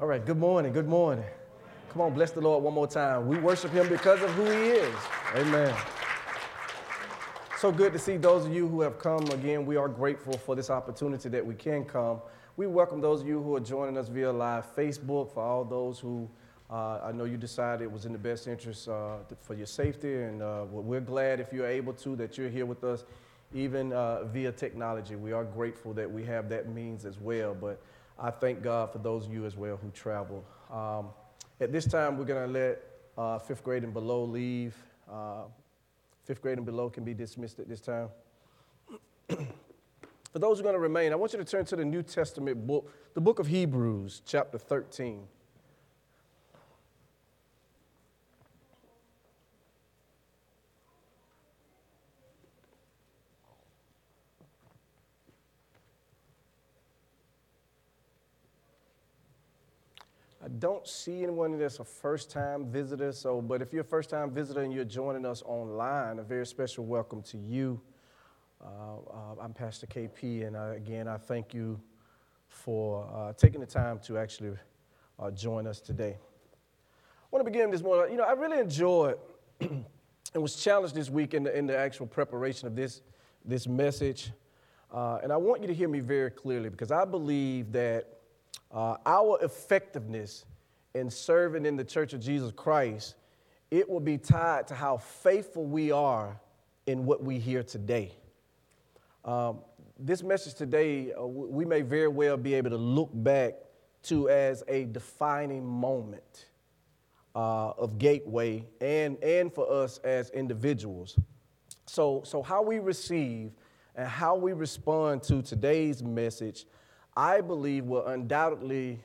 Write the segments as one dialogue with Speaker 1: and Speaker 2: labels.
Speaker 1: All right, good morning, good morning. Come on, bless the Lord one more time. We worship him because of who he is. Amen. So good to see those of you who have come. Again, we are grateful for this opportunity that we can come. We welcome those of you who are joining us via live Facebook. For all those who I know you decided it was in the best interest for your safety, and we're glad if you're able to that you're here with us, even via technology. We are grateful that we have that means as well, but I thank God for those of you as well who travel. At this time, we're going to let fifth grade and below leave. Fifth grade and below can be dismissed at this time. For those who are going to remain, I want you to turn to the New Testament book, the book of Hebrews, chapter 13. I don't see anyone that's a first-time visitor, but if you're a first-time visitor and you're joining us online, a very special welcome to you. I'm Pastor KP, and again, I thank you for taking the time to actually join us today. I want to begin this morning. I really enjoyed and was challenged this week in the actual preparation of this message, and I want you to hear me very clearly because I believe that our effectiveness in serving in the Church of Jesus Christ, it will be tied to how faithful we are in what we hear today. This message today, we may very well be able to look back to as a defining moment of Gateway and for us as individuals. So how we receive and how we respond to today's message, I believe will undoubtedly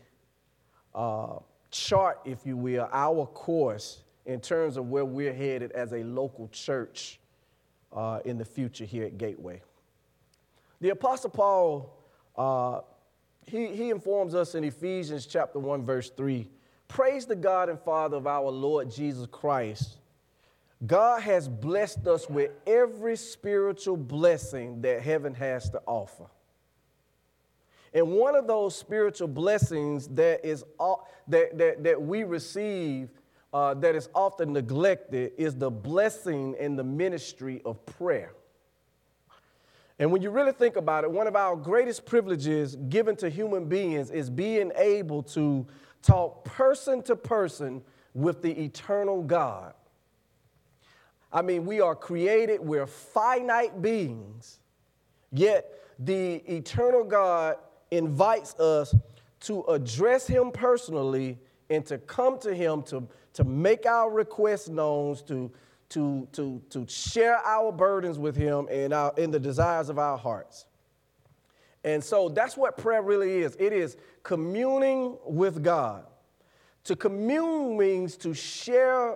Speaker 1: chart, if you will, our course in terms of where we're headed as a local church in the future here at Gateway. The Apostle Paul, he informs us in Ephesians chapter 1, verse 3, praise the God and Father of our Lord Jesus Christ. God has blessed us with every spiritual blessing that heaven has to offer. And one of those spiritual blessings that we receive that is often neglected is the blessing in the ministry of prayer. And when you really think about it, one of our greatest privileges given to human beings is being able to talk person to person with the eternal God. I mean, we are created, we're finite beings, yet the eternal God invites us to address him personally and to come to him to make our requests known, to share our burdens with him and in the desires of our hearts. And so that's what prayer really is. It is communing with God. To commune means to share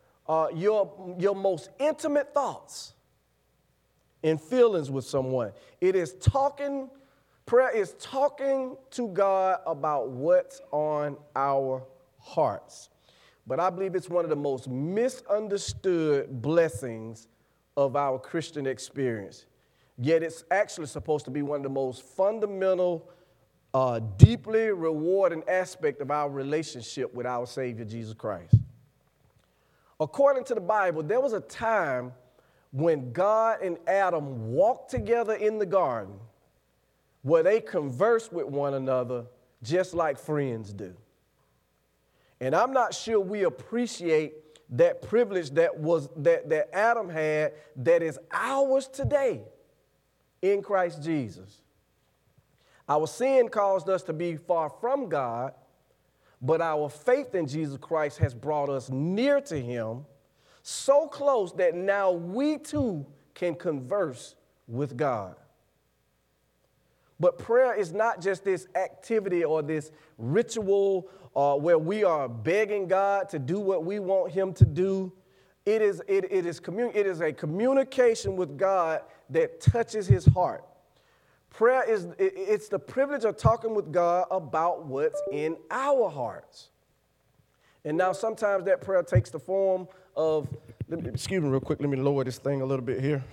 Speaker 1: your most intimate thoughts and feelings with someone. It is talking. Prayer is talking to God about what's on our hearts. But I believe it's one of the most misunderstood blessings of our Christian experience. Yet it's actually supposed to be one of the most fundamental, deeply rewarding aspect of our relationship with our Savior, Jesus Christ. According to the Bible, there was a time when God and Adam walked together in the garden where they converse with one another just like friends do. And I'm not sure we appreciate that privilege that Adam had that is ours today in Christ Jesus. Our sin caused us to be far from God, but our faith in Jesus Christ has brought us near to him, so close that now we too can converse with God. But prayer is not just this activity or this ritual where we are begging God to do what we want him to do. It is a communication with God that touches his heart. Prayer it's the privilege of talking with God about what's in our hearts. And now sometimes that prayer takes the form of, excuse me real quick, let me lower this thing a little bit here.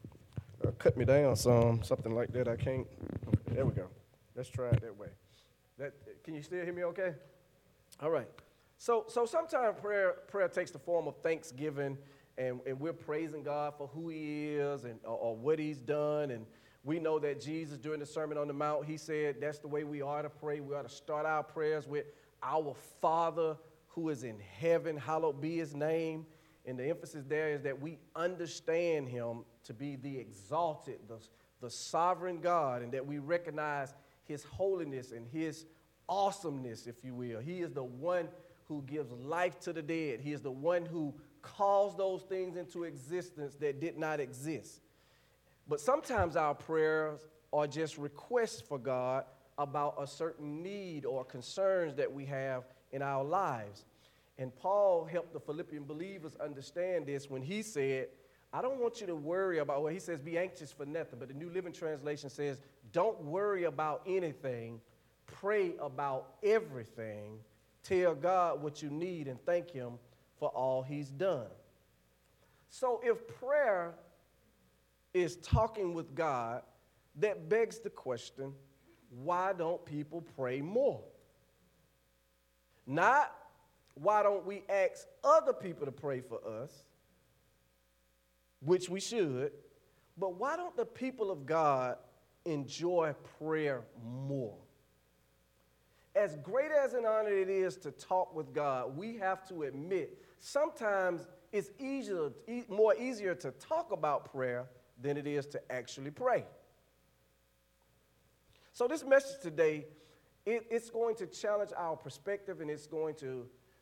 Speaker 1: Cut me down something like that. I can't. There we go. Let's try it that way. Can you still hear me okay? All right. So sometimes prayer takes the form of thanksgiving, and we're praising God for who he is or what he's done. And we know that Jesus, during the Sermon on the Mount, he said that's the way we ought to pray. We ought to start our prayers with our Father who is in heaven, hallowed be his name. And the emphasis there is that we understand him to be the exalted, the sovereign God, and that we recognize his holiness and his awesomeness, if you will. He is the one who gives life to the dead. He is the one who calls those things into existence that did not exist. But sometimes our prayers are just requests for God about a certain need or concerns that we have in our lives. And Paul helped the Philippian believers understand this when he said, I don't want you to worry about, well, he says, be anxious for nothing. But the New Living Translation says, don't worry about anything. Pray about everything. Tell God what you need and thank him for all he's done. So if prayer is talking with God, that begs the question, why don't people pray more? Not why don't we ask other people to pray for us, which we should, but why don't the people of God enjoy prayer more? As great as an honor it is to talk with God, we have to admit sometimes it's more easier to talk about prayer than it is to actually pray. So this message today, it's going to challenge our perspective, and it's going to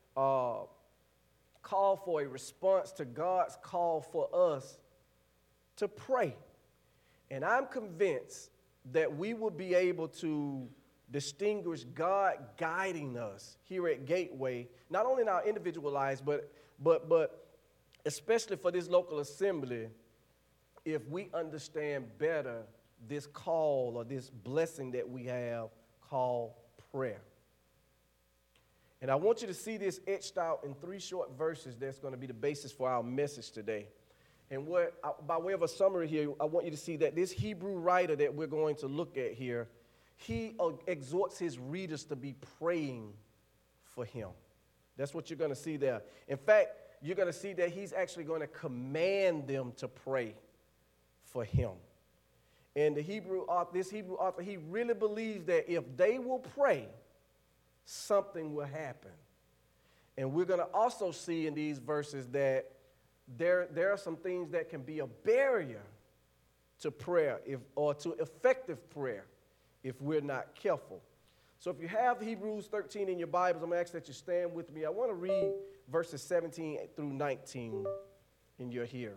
Speaker 1: call for a response to God's call for us to pray. And I'm convinced that we will be able to distinguish God guiding us here at Gateway, not only in our individual lives, but especially for this local assembly, if we understand better this call or this blessing that we have called prayer. And I want you to see this etched out in 3 short verses that's going to be the basis for our message today. And by way of a summary here, I want you to see that this Hebrew writer that we're going to look at here, he exhorts his readers to be praying for him. That's what you're going to see there. In fact, you're going to see that he's actually going to command them to pray for him. And this Hebrew author, he really believes that if they will pray, something will happen. And we're going to also see in these verses that there are some things that can be a barrier to prayer or to effective prayer if we're not careful. So if you have Hebrews 13 in your Bibles, I'm going to ask that you stand with me. I want to read verses 17 through 19 in your hearing.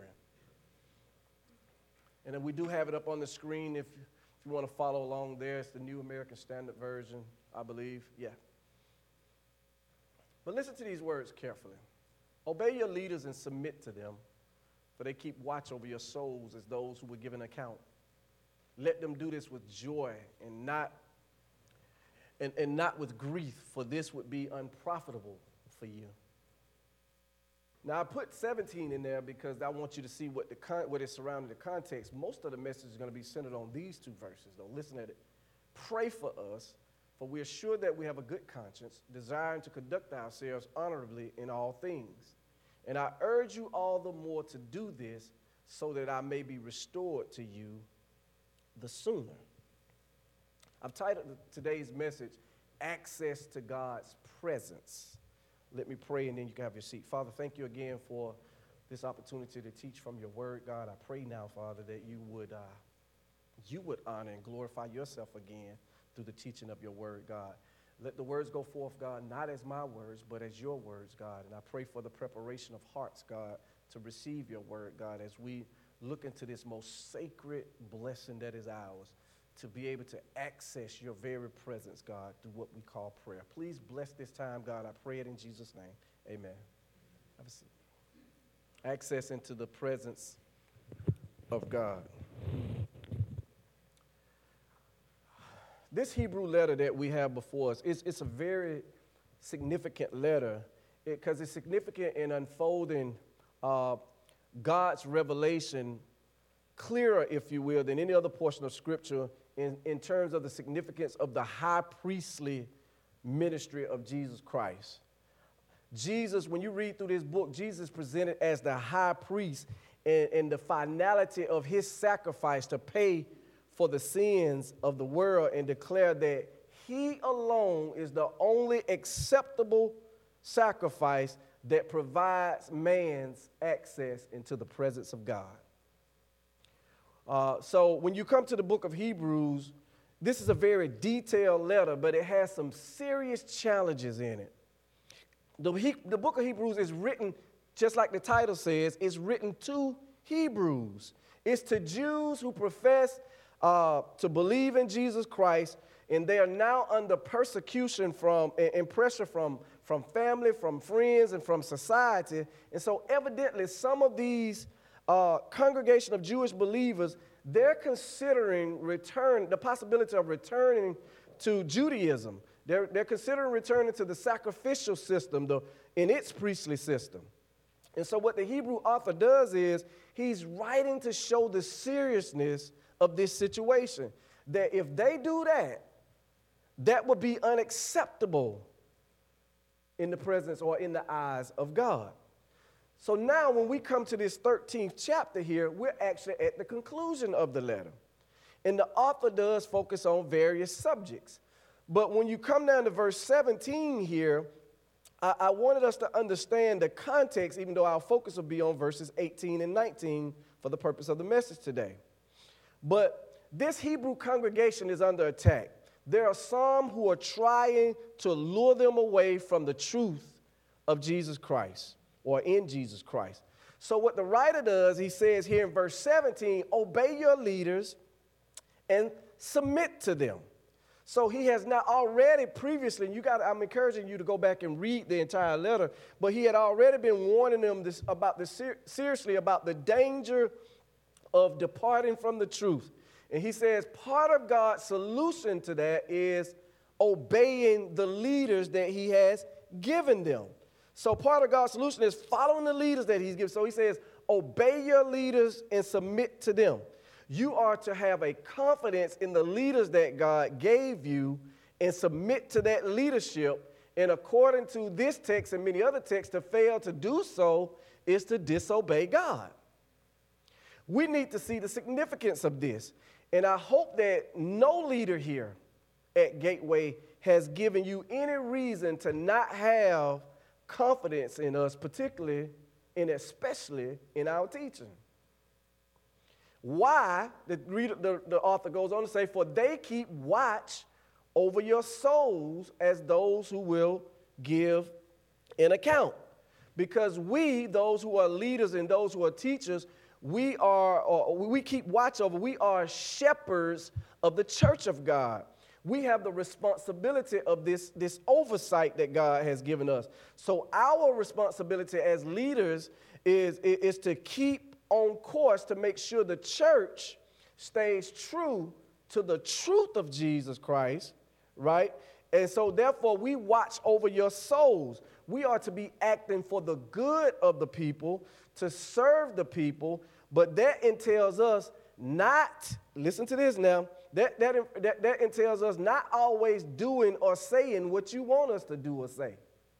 Speaker 1: And then we do have it up on the screen if you want to follow along there. It's the New American Standard Version, I believe. Yeah. But listen to these words carefully. Obey your leaders and submit to them, for they keep watch over your souls as those who will give an account. Let them do this with joy and not with grief, for this would be unprofitable for you. Now, I put 17 in there because I want you to see what is surrounding the context. Most of the message is going to be centered on these 2 verses, though. Listen at it. Pray for us, for we are sure that we have a good conscience, desiring to conduct ourselves honorably in all things. And I urge you all the more to do this, so that I may be restored to you the sooner. I've titled today's message, Access to God's Presence. Let me pray, and then you can have your seat. Father, thank you again for this opportunity to teach from your word, God. I pray now, Father, that you would honor and glorify yourself again through the teaching of your word, God. Let the words go forth, God, not as my words, but as your words, God. And I pray for the preparation of hearts, God, to receive your word, God, as we look into this most sacred blessing that is ours, to be able to access your very presence, God, through what we call prayer. Please bless this time, God. I pray it in Jesus' name. Amen. Have a seat. Access into the presence of God. This Hebrew letter that we have before us, it's a very significant letter because it's significant in unfolding God's revelation clearer, if you will, than any other portion of Scripture in terms of the significance of the high priestly ministry of Jesus Christ. Jesus, when you read through this book, Jesus presented as the high priest and the finality of his sacrifice to pay for the sins of the world and declare that he alone is the only acceptable sacrifice that provides man's access into the presence of God. So when you come to the book of Hebrews, this is a very detailed letter, but it has some serious challenges in it. The book of Hebrews is written, just like the title says, it's written to Hebrews. It's to Jews who profess to believe in Jesus Christ, and they are now under persecution and pressure from family, from friends, and from society. And so evidently some of these congregation of Jewish believers, they're considering the possibility of returning to Judaism. They're considering returning to the sacrificial system in its priestly system. And so what the Hebrew author does is he's writing to show the seriousness of this situation, that if they do that, that would be unacceptable in the presence or in the eyes of God. So now when we come to this 13th chapter here, we're actually at the conclusion of the letter. And the author does focus on various subjects. But when you come down to verse 17 here, I wanted us to understand the context, even though our focus will be on verses 18 and 19 for the purpose of the message today. But this Hebrew congregation is under attack. There are some who are trying to lure them away from the truth of Jesus Christ or in Jesus Christ. So what the writer does, he says here in verse 17, obey your leaders and submit to them. So he has not already previously, and I'm encouraging you to go back and read the entire letter, but he had already been warning them seriously about the danger of departing from the truth. And he says part of God's solution to that is obeying the leaders that he has given them. So part of God's solution is following the leaders that he's given. So he says, obey your leaders and submit to them. You are to have a confidence in the leaders that God gave you and submit to that leadership. And according to this text and many other texts, to fail to do so is to disobey God. We need to see the significance of this. And I hope that no leader here at Gateway has given you any reason to not have confidence in us, particularly and especially in our teaching. Why? The author goes on to say, for they keep watch over your souls as those who will give an account. Because we, those who are leaders and those who are teachers, we keep watch over. We are shepherds of the church of God. We have the responsibility of this oversight that God has given us. So our responsibility as leaders is to keep on course to make sure the church stays true to the truth of Jesus Christ, right? And so therefore we watch over your souls. We are to be acting for the good of the people, to serve the people, but that entails us not, listen to this now, that entails us not always doing or saying what you want us to do or say.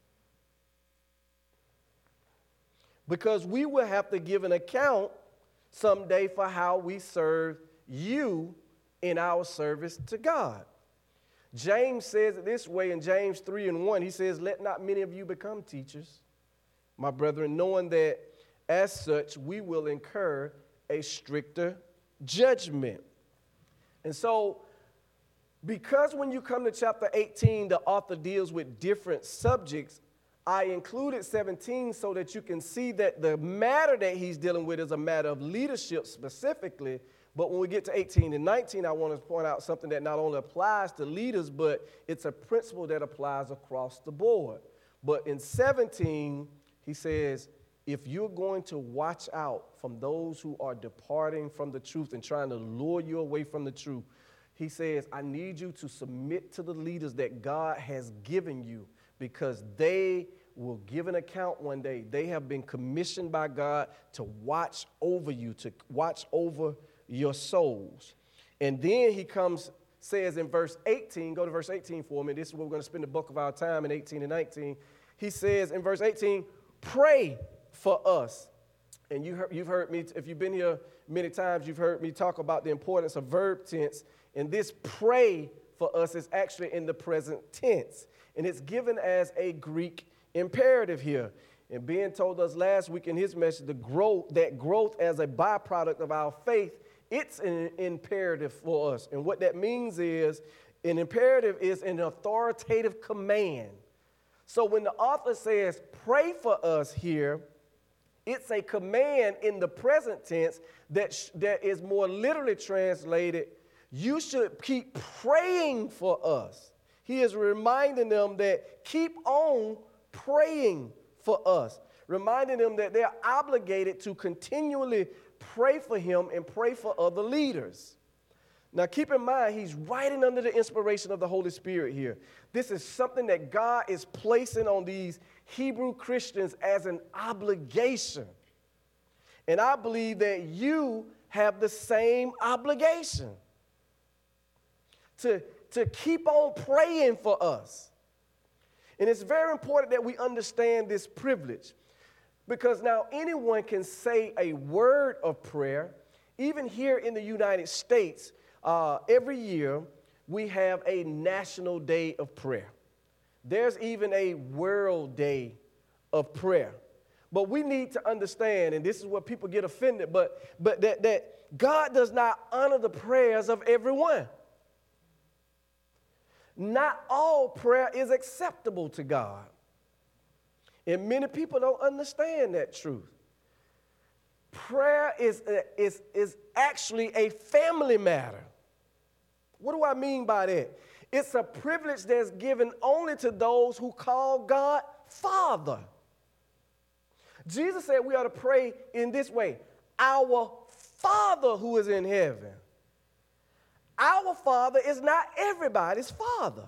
Speaker 1: Because we will have to give an account someday for how we serve you in our service to God. James says it this way in James 3:1. He says, let not many of you become teachers, my brethren, knowing that as such we will incur a stricter judgment. And so, because when you come to chapter 18, the author deals with different subjects, I included 17 so that you can see that the matter that he's dealing with is a matter of leadership specifically. But when we get to 18 and 19, I want to point out something that not only applies to leaders, but it's a principle that applies across the board. But in 17, he says, if you're going to watch out from those who are departing from the truth and trying to lure you away from the truth, he says, I need you to submit to the leaders that God has given you, because they will give an account one day. They have been commissioned by God to watch over you, to watch over your souls. And then he says in verse 18, go to verse 18 for me. This is where we're going to spend the bulk of our time in 18 and 19. He says in verse 18, pray for us. And you've heard me, if you've been here many times, you've heard me talk about the importance of verb tense. And this pray for us is actually in the present tense. And it's given as a Greek imperative here. And Ben told us last week in his message, that growth as a byproduct of our faith, it's an imperative for us. And what that means is, an imperative is an authoritative command. So when the author says, pray for us here, it's a command in the present tense that is more literally translated, you should keep praying for us. He is reminding them that keep on praying for us, reminding them that they're obligated to continually pray for him and pray for other leaders. Now, keep in mind, he's writing under the inspiration of the Holy Spirit here. This is something that God is placing on these Hebrew Christians as an obligation. And I believe that you have the same obligation to keep on praying for us. And it's very important that we understand this privilege, because now anyone can say a word of prayer. Even here in the United States, every year we have a National Day of Prayer. There's even a World Day of Prayer. But we need to understand, and this is where people get offended, but that God does not honor the prayers of everyone. Not all prayer is acceptable to God. And many people don't understand that truth. Prayer is actually a family matter. What do I mean by that? It's a privilege that's given only to those who call God Father. Jesus said we ought to pray in this way: our Father who is in heaven. Our Father is not everybody's Father.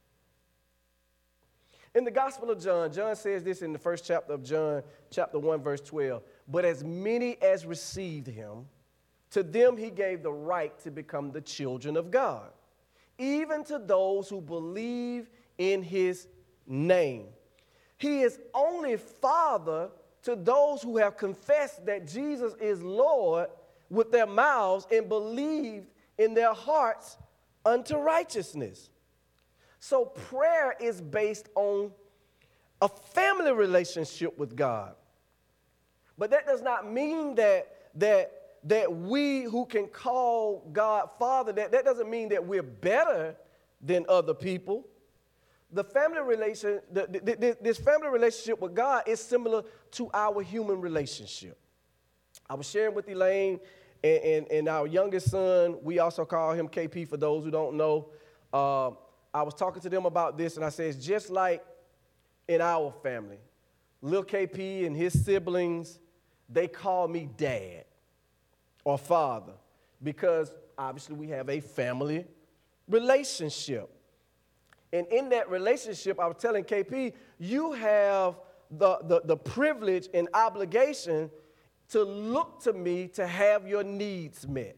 Speaker 1: In the Gospel of John, John says this in the first chapter of John, chapter 1, verse 12. But as many as received him, to them he gave the right to become the children of God, even to those who believe in his name. He is only Father to those who have confessed that Jesus is Lord with their mouths and believed in their hearts unto righteousness. So prayer is based on a family relationship with God. But that does not mean that we who can call God Father, that doesn't mean that we're better than other people. The family relation, this family relationship with God is similar to our human relationship. I was sharing with Elaine and our youngest son, we also call him KP for those who don't know. I was talking to them about this, and I said, it's just like in our family. Lil KP and his siblings, they call me dad or father because obviously we have a family relationship. And in that relationship, I was telling KP, you have the privilege and obligation to look to me to have your needs met.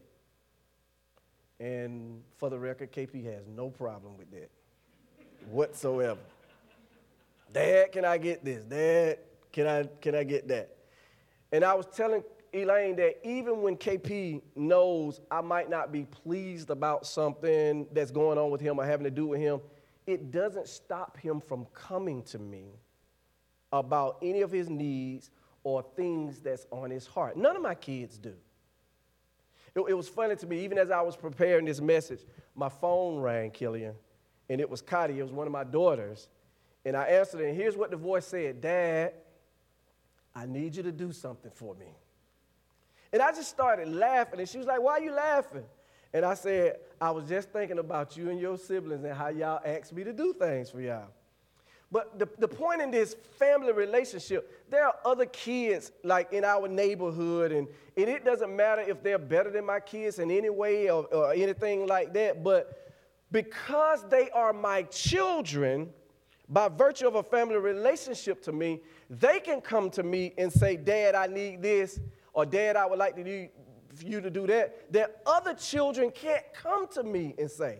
Speaker 1: And for the record, KP has no problem with that whatsoever. Dad, can I get this? Dad, can I get that? And I was telling Elaine that even when KP knows I might not be pleased about something that's going on with him or having to do with him, it doesn't stop him from coming to me about any of his needs or things that's on his heart. None of my kids do. It was funny to me, even as I was preparing this message, my phone rang, Killian, and it was Cotty. It was one of my daughters. And I answered it, and here's what the voice said: Dad, I need you to do something for me. And I just started laughing, and she was like, why are you laughing? And I said, I was just thinking about you and your siblings and how y'all asked me to do things for y'all. But the point in this family relationship, there are other kids like in our neighborhood, and it doesn't matter if they're better than my kids in any way or anything like that, but because they are my children, by virtue of a family relationship to me, they can come to me and say, Dad, I need this, or Dad, I would like for you to do that other children can't come to me and say.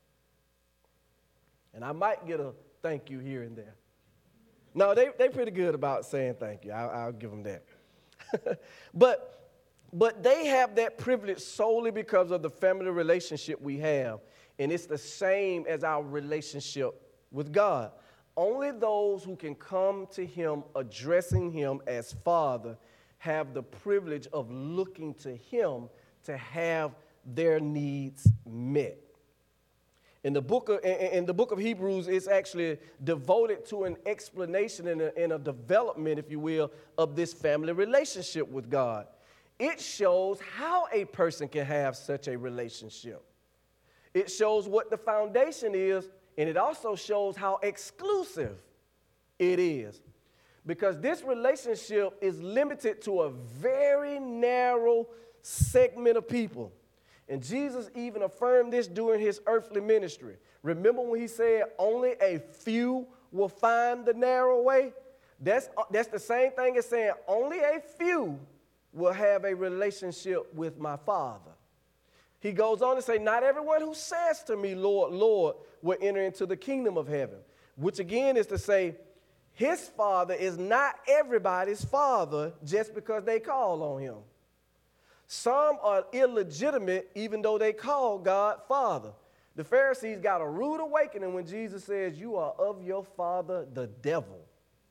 Speaker 1: And I might get a thank you here and there. No, they pretty good about saying thank you. I'll give them that. But they have that privilege solely because of the family relationship we have. And it's the same as our relationship with God. Only those who can come to him, addressing him as Father, have the privilege of looking to him to have their needs met. In the book of Hebrews, it's actually devoted to an explanation and a development, if you will, of this family relationship with God. It shows how a person can have such a relationship. It shows what the foundation is, and it also shows how exclusive it is. Because this relationship is limited to a very narrow segment of people. And Jesus even affirmed this during his earthly ministry. Remember when he said only a few will find the narrow way? That's the same thing as saying only a few will have a relationship with my Father. He goes on to say, not everyone who says to me, Lord, Lord, will enter into the kingdom of heaven. Which again is to say, his Father is not everybody's Father just because they call on him. Some are illegitimate even though they call God Father. The Pharisees got a rude awakening when Jesus says, you are of your father, the devil.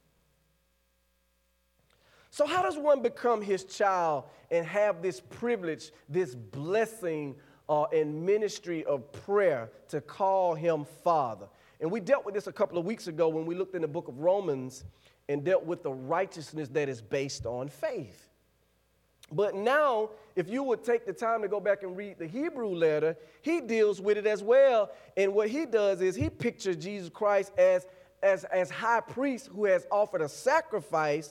Speaker 1: So how does one become his child and have this privilege, this blessing and ministry of prayer to call him Father? And we dealt with this a couple of weeks ago when we looked in the book of Romans and dealt with the righteousness that is based on faith. But now, if you would take the time to go back and read the Hebrew letter, he deals with it as well. And what he does is he pictures Jesus Christ as high priest who has offered a sacrifice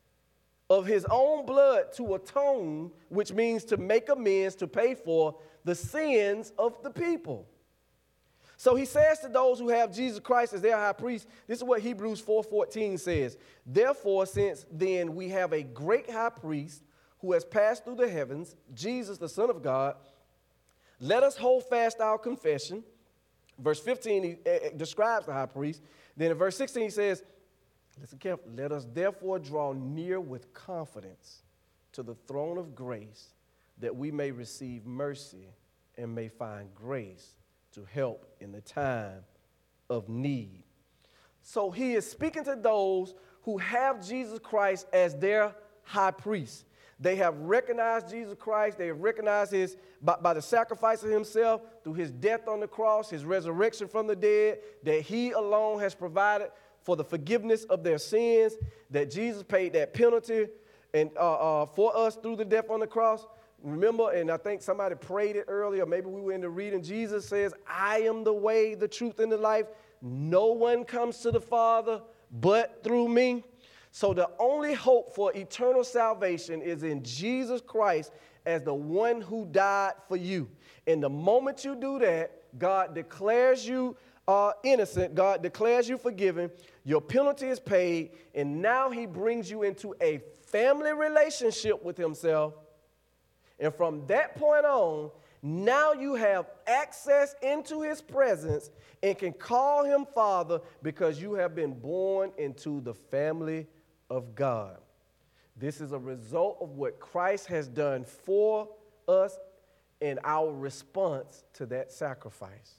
Speaker 1: of his own blood to atone, which means to make amends, to pay for the sins of the people. So he says to those who have Jesus Christ as their high priest, this is what Hebrews 4:14 says. Therefore, since then we have a great high priest who has passed through the heavens, Jesus, the Son of God, let us hold fast our confession. Verse 15 he describes the high priest. Then in verse 16 he says, listen carefully, let us therefore draw near with confidence to the throne of grace that we may receive mercy and may find grace to help in the time of need. So he is speaking to those who have Jesus Christ as their high priest. They have recognized Jesus Christ. They have recognized his, by the sacrifice of himself, through his death on the cross, his resurrection from the dead, that he alone has provided for the forgiveness of their sins, that Jesus paid that penalty and for us through the death on the cross. Remember, and I think somebody prayed it earlier, maybe we were in the reading, Jesus says, I am the way, the truth, and the life. No one comes to the Father but through me. So the only hope for eternal salvation is in Jesus Christ as the one who died for you. And the moment you do that, God declares you innocent. God declares you forgiven. Your penalty is paid. And now he brings you into a family relationship with himself. And from that point on, now you have access into his presence and can call him Father because you have been born into the family of God. This is a result of what Christ has done for us and our response to that sacrifice.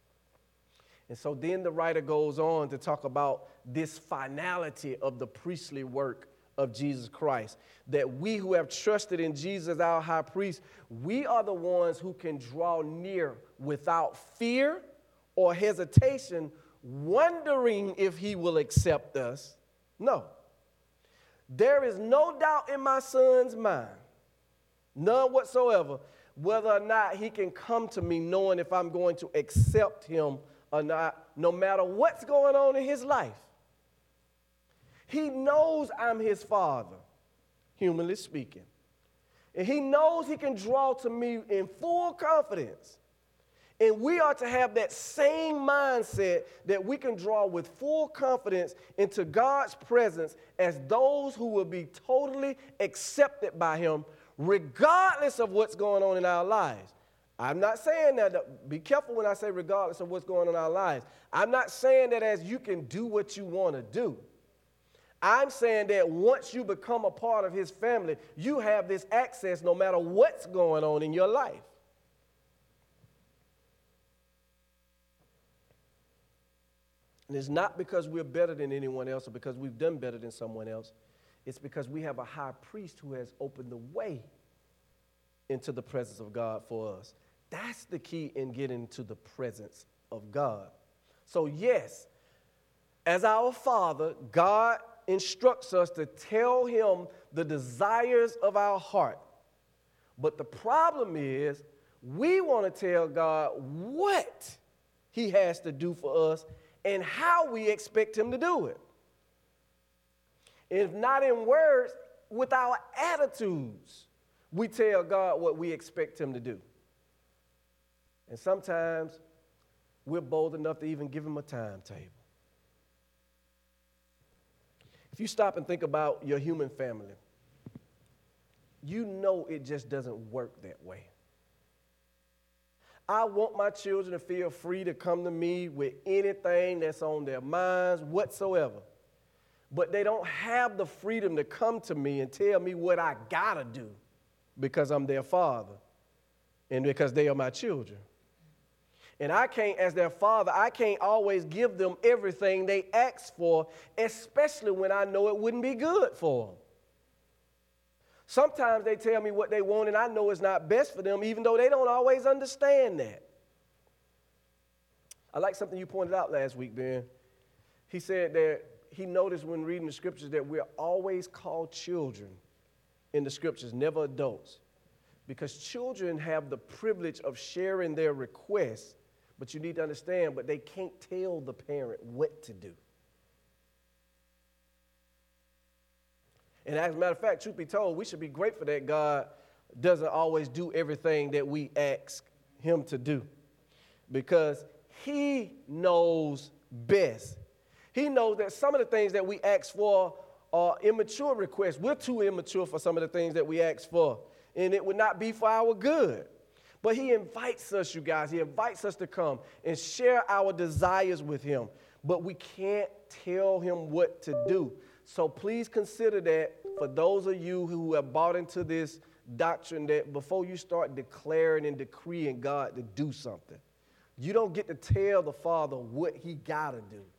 Speaker 1: And so then the writer goes on to talk about this finality of the priestly work of Jesus Christ, that we who have trusted in Jesus, our high priest, we are the ones who can draw near without fear or hesitation, wondering if he will accept us. No. There is no doubt in my son's mind, none whatsoever, whether or not he can come to me knowing if I'm going to accept him or not, no matter what's going on in his life. He knows I'm his father, humanly speaking. And he knows he can draw to me in full confidence. And we are to have that same mindset that we can draw with full confidence into God's presence as those who will be totally accepted by him, regardless of what's going on in our lives. I'm not saying that, be careful when I say regardless of what's going on in our lives. I'm not saying that as you can do what you want to do. I'm saying that once you become a part of his family, you have this access no matter what's going on in your life. And it's not because we're better than anyone else or because we've done better than someone else. It's because we have a high priest who has opened the way into the presence of God for us. That's the key in getting to the presence of God. So yes, as our Father, God instructs us to tell him the desires of our heart. But the problem is we want to tell God what he has to do for us and how we expect him to do it. If not in words, with our attitudes, we tell God what we expect him to do. And sometimes we're bold enough to even give him a timetable. If you stop and think about your human family, you know it just doesn't work that way. I want my children to feel free to come to me with anything that's on their minds whatsoever. But they don't have the freedom to come to me and tell me what I gotta do because I'm their father and because they are my children. And I can't, as their father, I can't always give them everything they ask for, especially when I know it wouldn't be good for them. Sometimes they tell me what they want and I know it's not best for them, even though they don't always understand that. I like something you pointed out last week, Ben. He said that he noticed when reading the scriptures that we're always called children in the scriptures, never adults. Because children have the privilege of sharing their requests, but you need to understand, but they can't tell the parent what to do. And as a matter of fact, truth be told, we should be grateful that God doesn't always do everything that we ask him to do. Because he knows best. He knows that some of the things that we ask for are immature requests. We're too immature for some of the things that we ask for. And it would not be for our good. But he invites us, you guys. He invites us to come and share our desires with him. But we can't tell him what to do. So please consider that for those of you who have bought into this doctrine that before you start declaring and decreeing God to do something, you don't get to tell the Father what he got to do.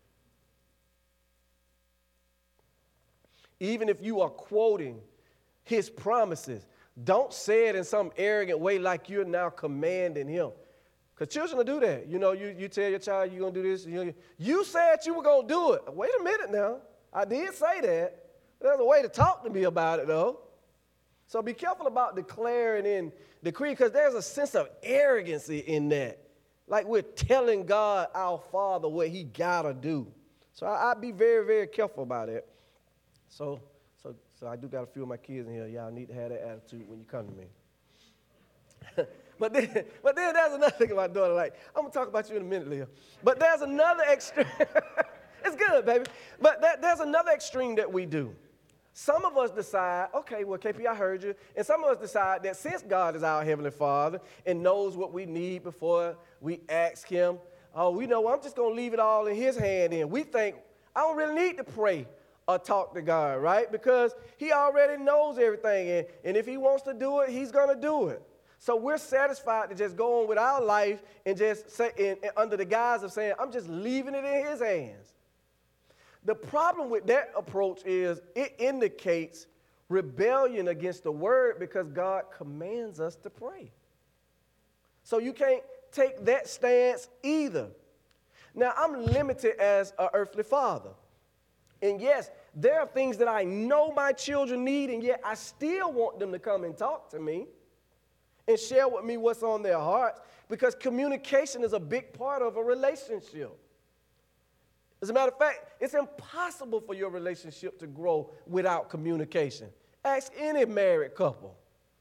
Speaker 1: Even if you are quoting his promises, don't say it in some arrogant way like you're now commanding him. Because children will do that. You know, you tell your child you're going to do this. You said you were going to do it. Wait a minute now. I did say that. There's a way to talk to me about it, though. So be careful about declaring and decreeing, because there's a sense of arrogancy in that. Like we're telling God, our Father, what he got to do. So I'd be very, very careful about it. So I do got a few of my kids in here. Y'all need to have that attitude when you come to me. But then there's another thing about daughter. Like, I'm going to talk about you in a minute, Leah. But there's another extreme. It's good, baby. But there's another extreme that we do. Some of us decide, okay, well, KP, I heard you. And some of us decide that since God is our Heavenly Father and knows what we need before we ask him, we know I'm just going to leave it all in his hand. And we think, I don't really need to pray or talk to God, right? Because he already knows everything. And if he wants to do it, he's going to do it. So we're satisfied to just go on with our life and just say, and under the guise of saying, I'm just leaving it in his hands. The problem with that approach is it indicates rebellion against the word because God commands us to pray. So you can't take that stance either. Now, I'm limited as an earthly father. And yes, there are things that I know my children need, and yet I still want them to come and talk to me and share with me what's on their hearts, because communication is a big part of a relationship. As a matter of fact, it's impossible for your relationship to grow without communication. Ask any married couple.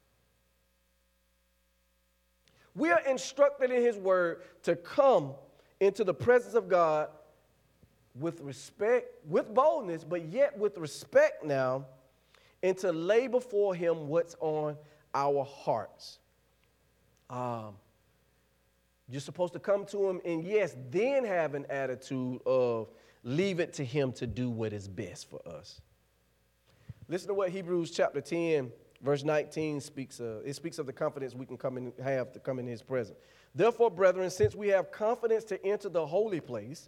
Speaker 1: We are instructed in his word to come into the presence of God with respect, with boldness, but yet with respect now, and to lay before him what's on our hearts. You're supposed to come to him and, yes, then have an attitude of leave it to him to do what is best for us. Listen to what Hebrews chapter 10, verse 19 speaks of. It speaks of the confidence we can come and have to come in his presence. Therefore, brethren, since we have confidence to enter the holy place,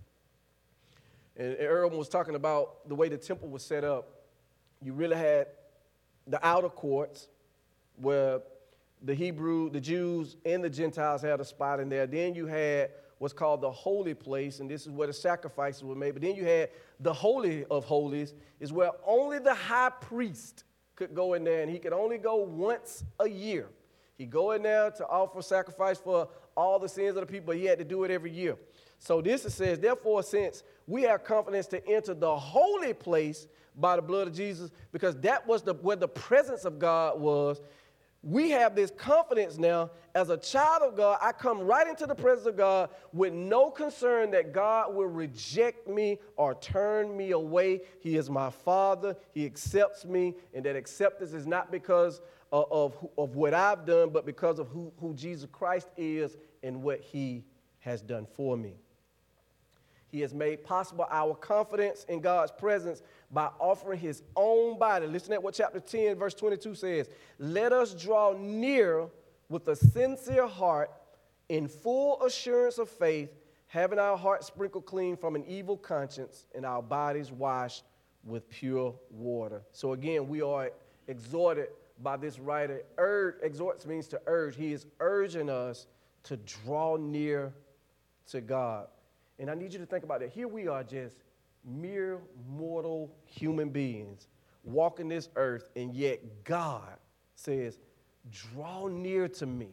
Speaker 1: and Erwin was talking about the way the temple was set up, you really had the outer courts where the Jews and the Gentiles had a spot in there. Then you had what's called the holy place, and this is where the sacrifices were made. But then you had the Holy of Holies, is where only the high priest could go in there, and he could only go once a year. He'd go in there to offer sacrifice for all the sins of the people, but he had to do it every year. So this says, therefore, since we have confidence to enter the holy place by the blood of Jesus, because that was where the presence of God was, we have this confidence now. As a child of God, I come right into the presence of God with no concern that God will reject me or turn me away. He is my Father. He accepts me, and that acceptance is not because of what I've done, but because of who Jesus Christ is and what he has done for me. He has made possible our confidence in God's presence by offering his own body. Listen at what chapter 10, verse 22 says. Let us draw near with a sincere heart in full assurance of faith, having our hearts sprinkled clean from an evil conscience and our bodies washed with pure water. So again, we are exhorted by this writer. Exhort means to urge. He is urging us to draw near to God. And I need you to think about that. Here we are, just mere mortal human beings walking this earth, and yet God says, draw near to me.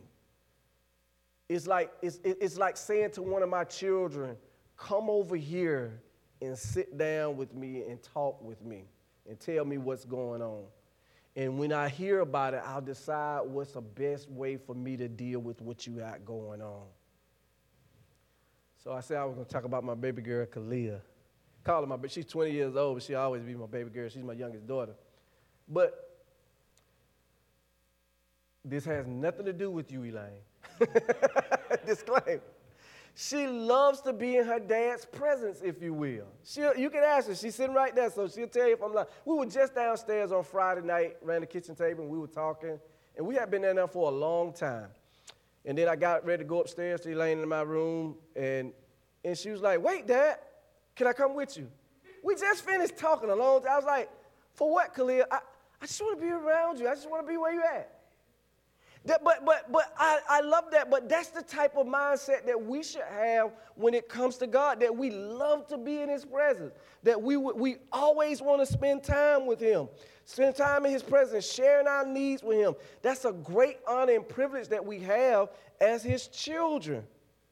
Speaker 1: It's like saying to one of my children, come over here and sit down with me and talk with me and tell me what's going on. And when I hear about it, I'll decide what's the best way for me to deal with what you got going on. So I said I was going to talk about my baby girl, Kalia. Call her she's 20 years old, but she'll always be my baby girl. She's my youngest daughter. But this has nothing to do with you, Elaine. Disclaimer. She loves to be in her dad's presence, if you will. You can ask her. She's sitting right there, so she'll tell you if I'm lying. We were just downstairs on Friday night, around the kitchen table, and we were talking. And we had been down there for a long time. And then I got ready to go upstairs to Elaine in my room, and she was like, wait, Dad, can I come with you? We just finished talking a long time. I was like, for what, Khalil? I just want to be around you. I just want to be where you at. But I love that, but that's the type of mindset that we should have when it comes to God, that we love to be in his presence, that we always want to spend time with him, spend time in his presence, sharing our needs with him. That's a great honor and privilege that we have as his children.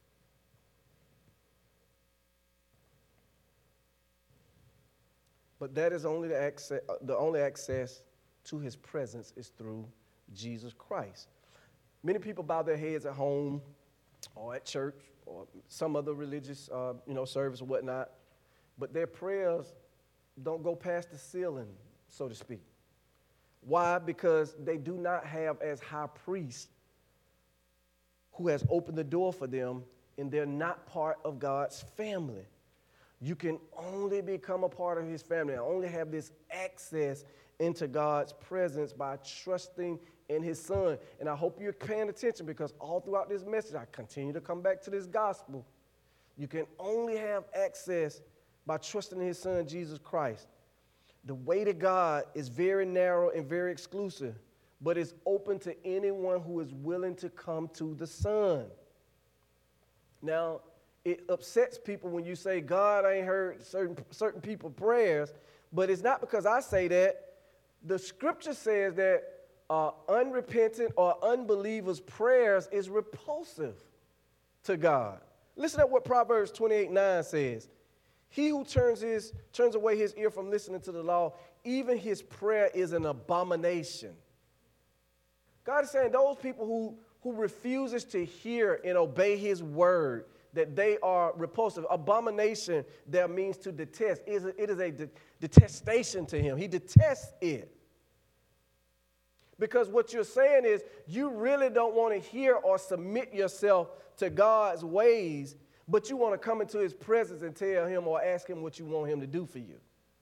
Speaker 1: But that is only the only access to his presence is through Jesus Christ. Many people bow their heads at home or at church or some other religious service or whatnot, but their prayers don't go past the ceiling, so to speak. Why? Because they do not have as high priest who has opened the door for them, and they're not part of God's family. You can only become a part of his family and only have this access into God's presence by trusting in his son. And I hope you're paying attention, because all throughout this message, I continue to come back to this gospel. You can only have access by trusting in his son, Jesus Christ. The way to God is very narrow and very exclusive, but it's open to anyone who is willing to come to the son. Now, it upsets people when you say God ain't heard certain people's prayers, but it's not because I say that. The scripture says that unrepentant or unbelievers' prayers is repulsive to God. Listen to what Proverbs 28:9 says. He who turns away his ear from listening to the law, even his prayer is an abomination. God is saying those people who refuses to hear and obey his word, that they are repulsive. Abomination there means to detest. It is a detestation to him. He detests it. Because what you're saying is you really don't want to hear or submit yourself to God's ways, but you want to come into his presence and tell him or ask him what you want him to do for you.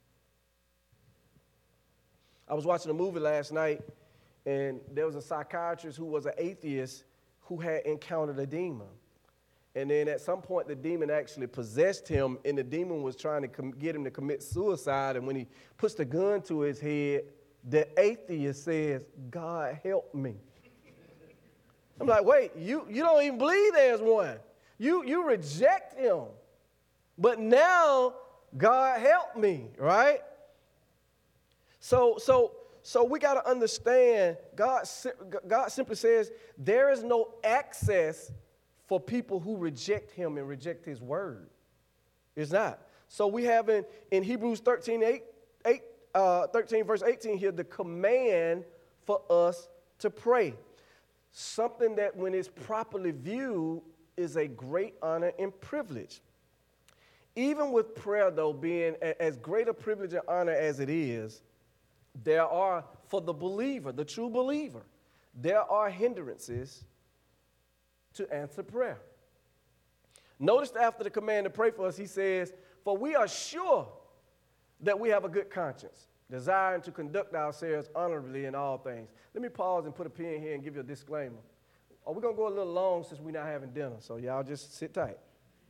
Speaker 1: I was watching a movie last night, and there was a psychiatrist who was an atheist who had encountered a demon. And then at some point, the demon actually possessed him, and the demon was trying to get him to commit suicide. And when he puts the gun to his head, the atheist says, "God help me." I'm like, wait, you don't even believe there's one. You reject him. But now, God help me, right? So we got to understand, God simply says there is no access for people who reject him and reject his word. It's not. So we have in Hebrews 13 verse 18 here, the command for us to pray. Something that when it's properly viewed is a great honor and privilege. Even with prayer, though, being as great a privilege and honor as it is, there are, for the believer, the true believer, there are hindrances to answer prayer. Notice after the command to pray for us, he says, "For we are sure that we have a good conscience, desiring to conduct ourselves honorably in all things." Let me pause and put a pin here and give you a disclaimer. We're going to go a little long since we're not having dinner, so y'all just sit tight.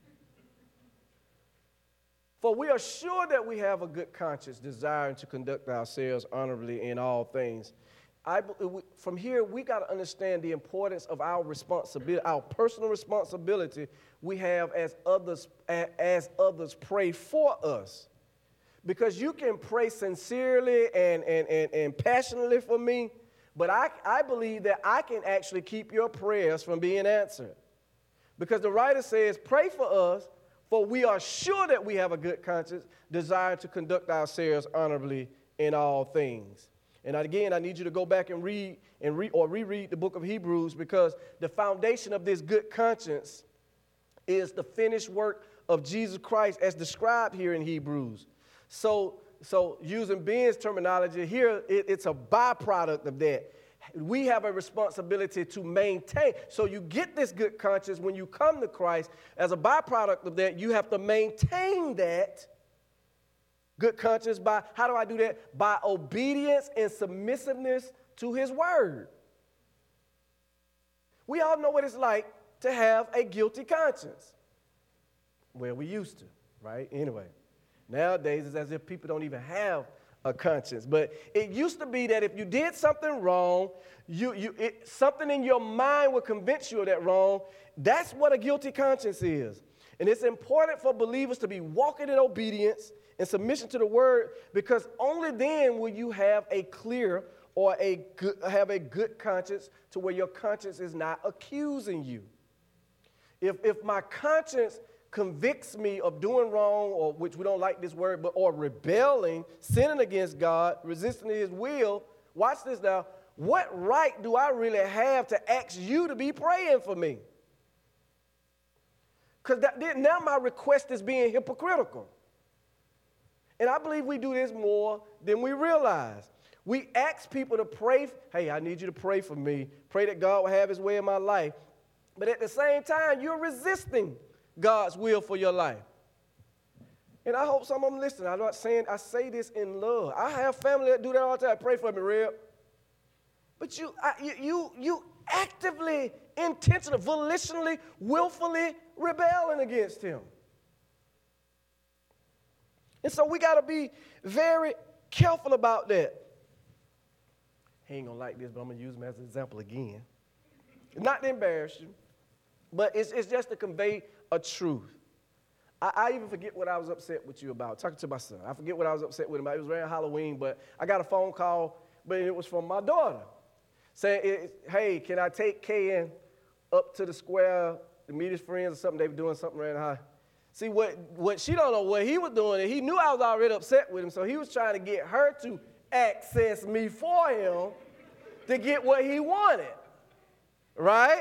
Speaker 1: "For we are sure that we have a good conscience, desiring to conduct ourselves honorably in all things." From here, we got to understand the importance of our responsibility, our personal responsibility we have as others pray for us. Because you can pray sincerely and passionately for me, but I believe that I can actually keep your prayers from being answered. Because the writer says, "Pray for us, for we are sure that we have a good conscience, desiring to conduct ourselves honorably in all things." And again, I need you to go back and reread the book of Hebrews, because the foundation of this good conscience is the finished work of Jesus Christ as described here in Hebrews. So using Ben's terminology here, it's a byproduct of that. We have a responsibility to maintain. So you get this good conscience when you come to Christ. As a byproduct of that, you have to maintain that good conscience by, how do I do that? By obedience and submissiveness to his word. We all know what it's like to have a guilty conscience. Well, we used to, right? Anyway, nowadays it's as if people don't even have a conscience. But it used to be that if you did something wrong, something in your mind would convince you of that wrong. That's what a guilty conscience is. And it's important for believers to be walking in obedience and submission to the word, because only then will you have a clear or have a good conscience to where your conscience is not accusing you. If my conscience convicts me of doing wrong, or which we don't like this word, or rebelling, sinning against God, resisting his will, watch this now, what right do I really have to ask you to be praying for me? Because now my request is being hypocritical. And I believe we do this more than we realize. We ask people to pray. Hey, I need you to pray for me. Pray that God will have his way in my life. But at the same time, you're resisting God's will for your life. And I hope some of them listen. I'm not saying, I say this in love. I have family that do that all the time. Pray for me, Reb. But you actively, intentionally, volitionally, willfully rebelling against him. And so we got to be very careful about that. He ain't going to like this, but I'm going to use him as an example again. Not to embarrass you, but it's just to convey a truth. I even forget what I was upset with you about, talking to my son. I forget what I was upset with him about. It was around Halloween, but I got a phone call, but it was from my daughter, saying, "Hey, can I take Ken up to the square to meet his friends or something?" They were doing something around the house. See, what she don't know what he was doing, and he knew I was already upset with him, so he was trying to get her to access me for him to get what he wanted, right?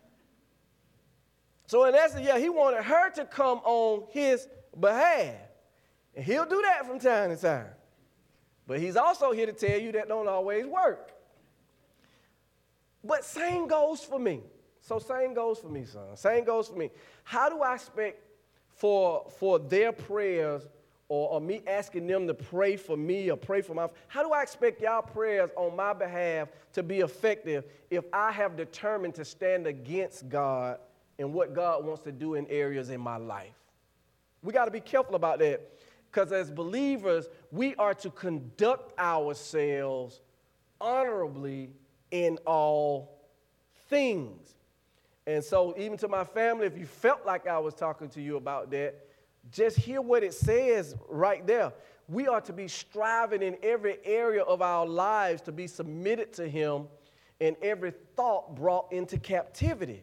Speaker 1: So in essence, yeah, he wanted her to come on his behalf, and he'll do that from time to time. But he's also here to tell you that don't always work. But same goes for me. So same goes for me, son. Same goes for me. How do I expect for their prayers or me asking them to pray for me or pray for how do I expect y'all prayers on my behalf to be effective if I have determined to stand against God and what God wants to do in areas in my life? We got to be careful about that because as believers, we are to conduct ourselves honorably in all things. And so even to my family, if you felt like I was talking to you about that, just hear what it says right there. We are to be striving in every area of our lives to be submitted to him and every thought brought into captivity.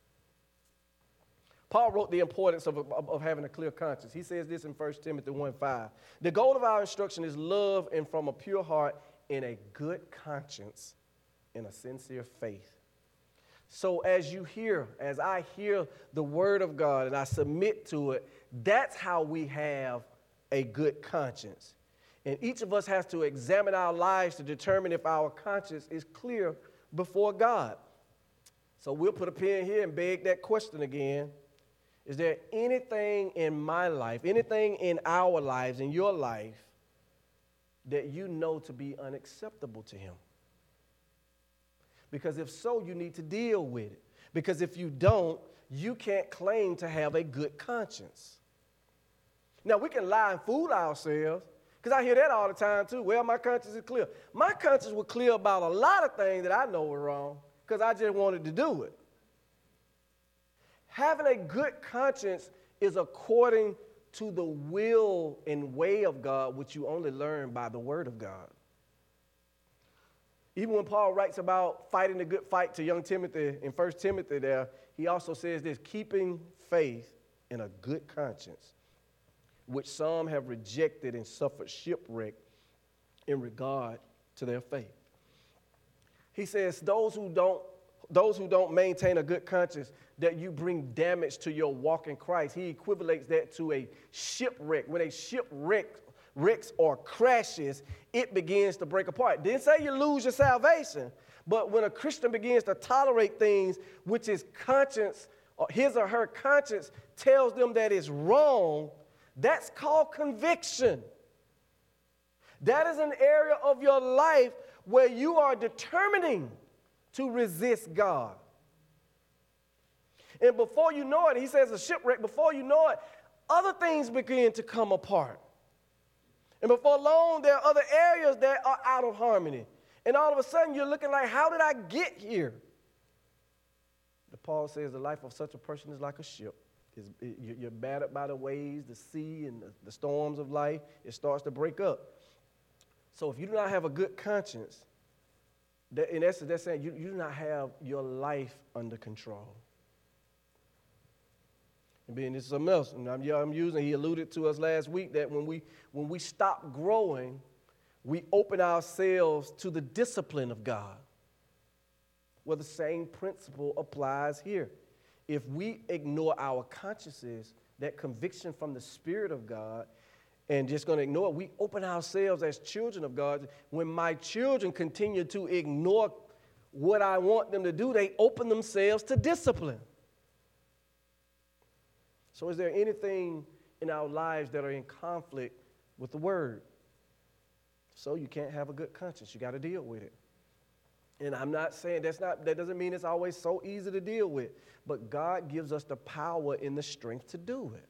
Speaker 1: Paul wrote the importance of having a clear conscience. He says this in 1 Timothy 1:5. The goal of our instruction is love and from a pure heart in a good conscience in a sincere faith. So as I hear the word of God and I submit to it, that's how we have a good conscience. And each of us has to examine our lives to determine if our conscience is clear before God. So we'll put a pin here and beg that question again. Is there anything in my life, anything in our lives, in your life, that you know to be unacceptable to him? Because if so, you need to deal with it. Because if you don't, you can't claim to have a good conscience. Now, we can lie and fool ourselves, because I hear that all the time too. Well, my conscience is clear. My conscience was clear about a lot of things that I know were wrong, because I just wanted to do it. Having a good conscience is according to the will and way of God, which you only learn by the word of God. Even when Paul writes about fighting the good fight to young Timothy in 1 Timothy there, he also says this, keeping faith in a good conscience, which some have rejected and suffered shipwreck in regard to their faith. He says those who don't maintain a good conscience, that you bring damage to your walk in Christ. He equates that to a shipwreck. When a shipwreck wrecks or crashes, it begins to break apart. Didn't say you lose your salvation, but when a Christian begins to tolerate things which his conscience, or his or her conscience tells them that is wrong, that's called conviction. That is an area of your life where you are determining to resist God. And before you know it, he says a shipwreck, before you know it, other things begin to come apart. And before long, there are other areas that are out of harmony. And all of a sudden, you're looking like, how did I get here? But Paul says the life of such a person is like a ship. You're battered by the waves, the sea, and the storms of life. It starts to break up. So if you do not have a good conscience, in essence, that's saying you do not have your life under control. And being this is something else, and I'm using, he alluded to us last week that when we stop growing, we open ourselves to the discipline of God. Well, the same principle applies here. If we ignore our consciences, that conviction from the Spirit of God, and just going to ignore it, we open ourselves as children of God. When my children continue to ignore what I want them to do, they open themselves to discipline. So is there anything in our lives that are in conflict with the word? So you can't have a good conscience. You got to deal with it. And I'm not saying that doesn't mean it's always so easy to deal with, but God gives us the power and the strength to do it.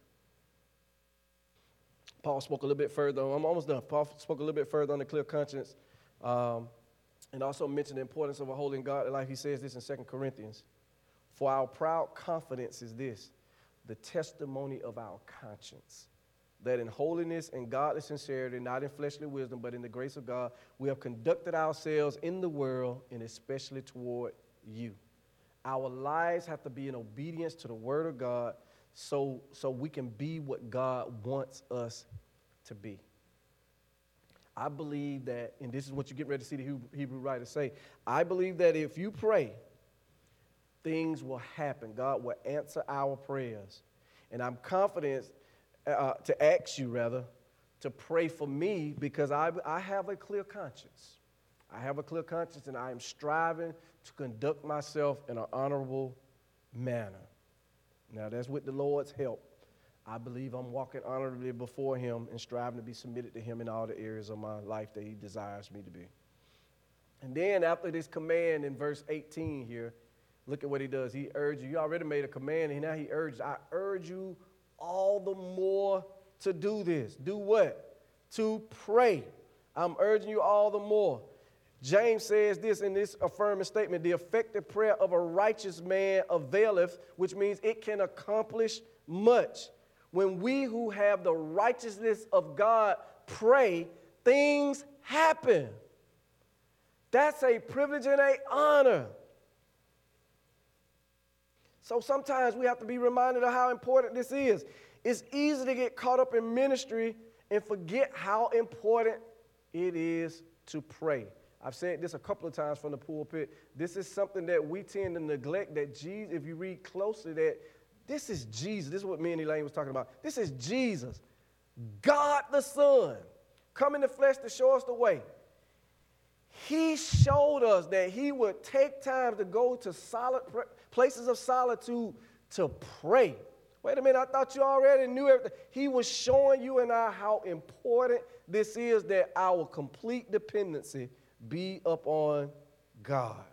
Speaker 1: Paul spoke a little bit further. I'm almost done. Paul spoke a little bit further on the clear conscience, and also mentioned the importance of a holy and godly life. He says this in 2 Corinthians. For our proud confidence is this, the testimony of our conscience, that in holiness and godly sincerity, not in fleshly wisdom, but in the grace of God, we have conducted ourselves in the world and especially toward you. Our lives have to be in obedience to the word of God so we can be what God wants us to be. I believe that, and this is what you get ready to see the Hebrew writer say, I believe that if you pray, things will happen. God will answer our prayers. And I'm confident to ask you, rather, to pray for me because I have a clear conscience. I have a clear conscience, and I am striving to conduct myself in an honorable manner. Now, that's with the Lord's help. I believe I'm walking honorably before him and striving to be submitted to him in all the areas of my life that he desires me to be. And then after this command in verse 18 here, look at what he does. He urges you. You already made a command, and now he urges, I urge you all the more to do this. Do what? To pray. I'm urging you all the more. James says this in this affirming statement, the effective prayer of a righteous man availeth, which means it can accomplish much. When we who have the righteousness of God pray, things happen. That's a privilege and an honor. So sometimes we have to be reminded of how important this is. It's easy to get caught up in ministry and forget how important it is to pray. I've said this a couple of times from the pulpit. This is something that we tend to neglect, that Jesus, if you read closely, that this is Jesus. This is what me and Elaine was talking about. This is Jesus, God the Son, come in the flesh to show us the way. He showed us that he would take time to go to places of solitude to pray. Wait a minute, I thought you already knew everything. He was showing you and I how important this is, that our complete dependency be upon God.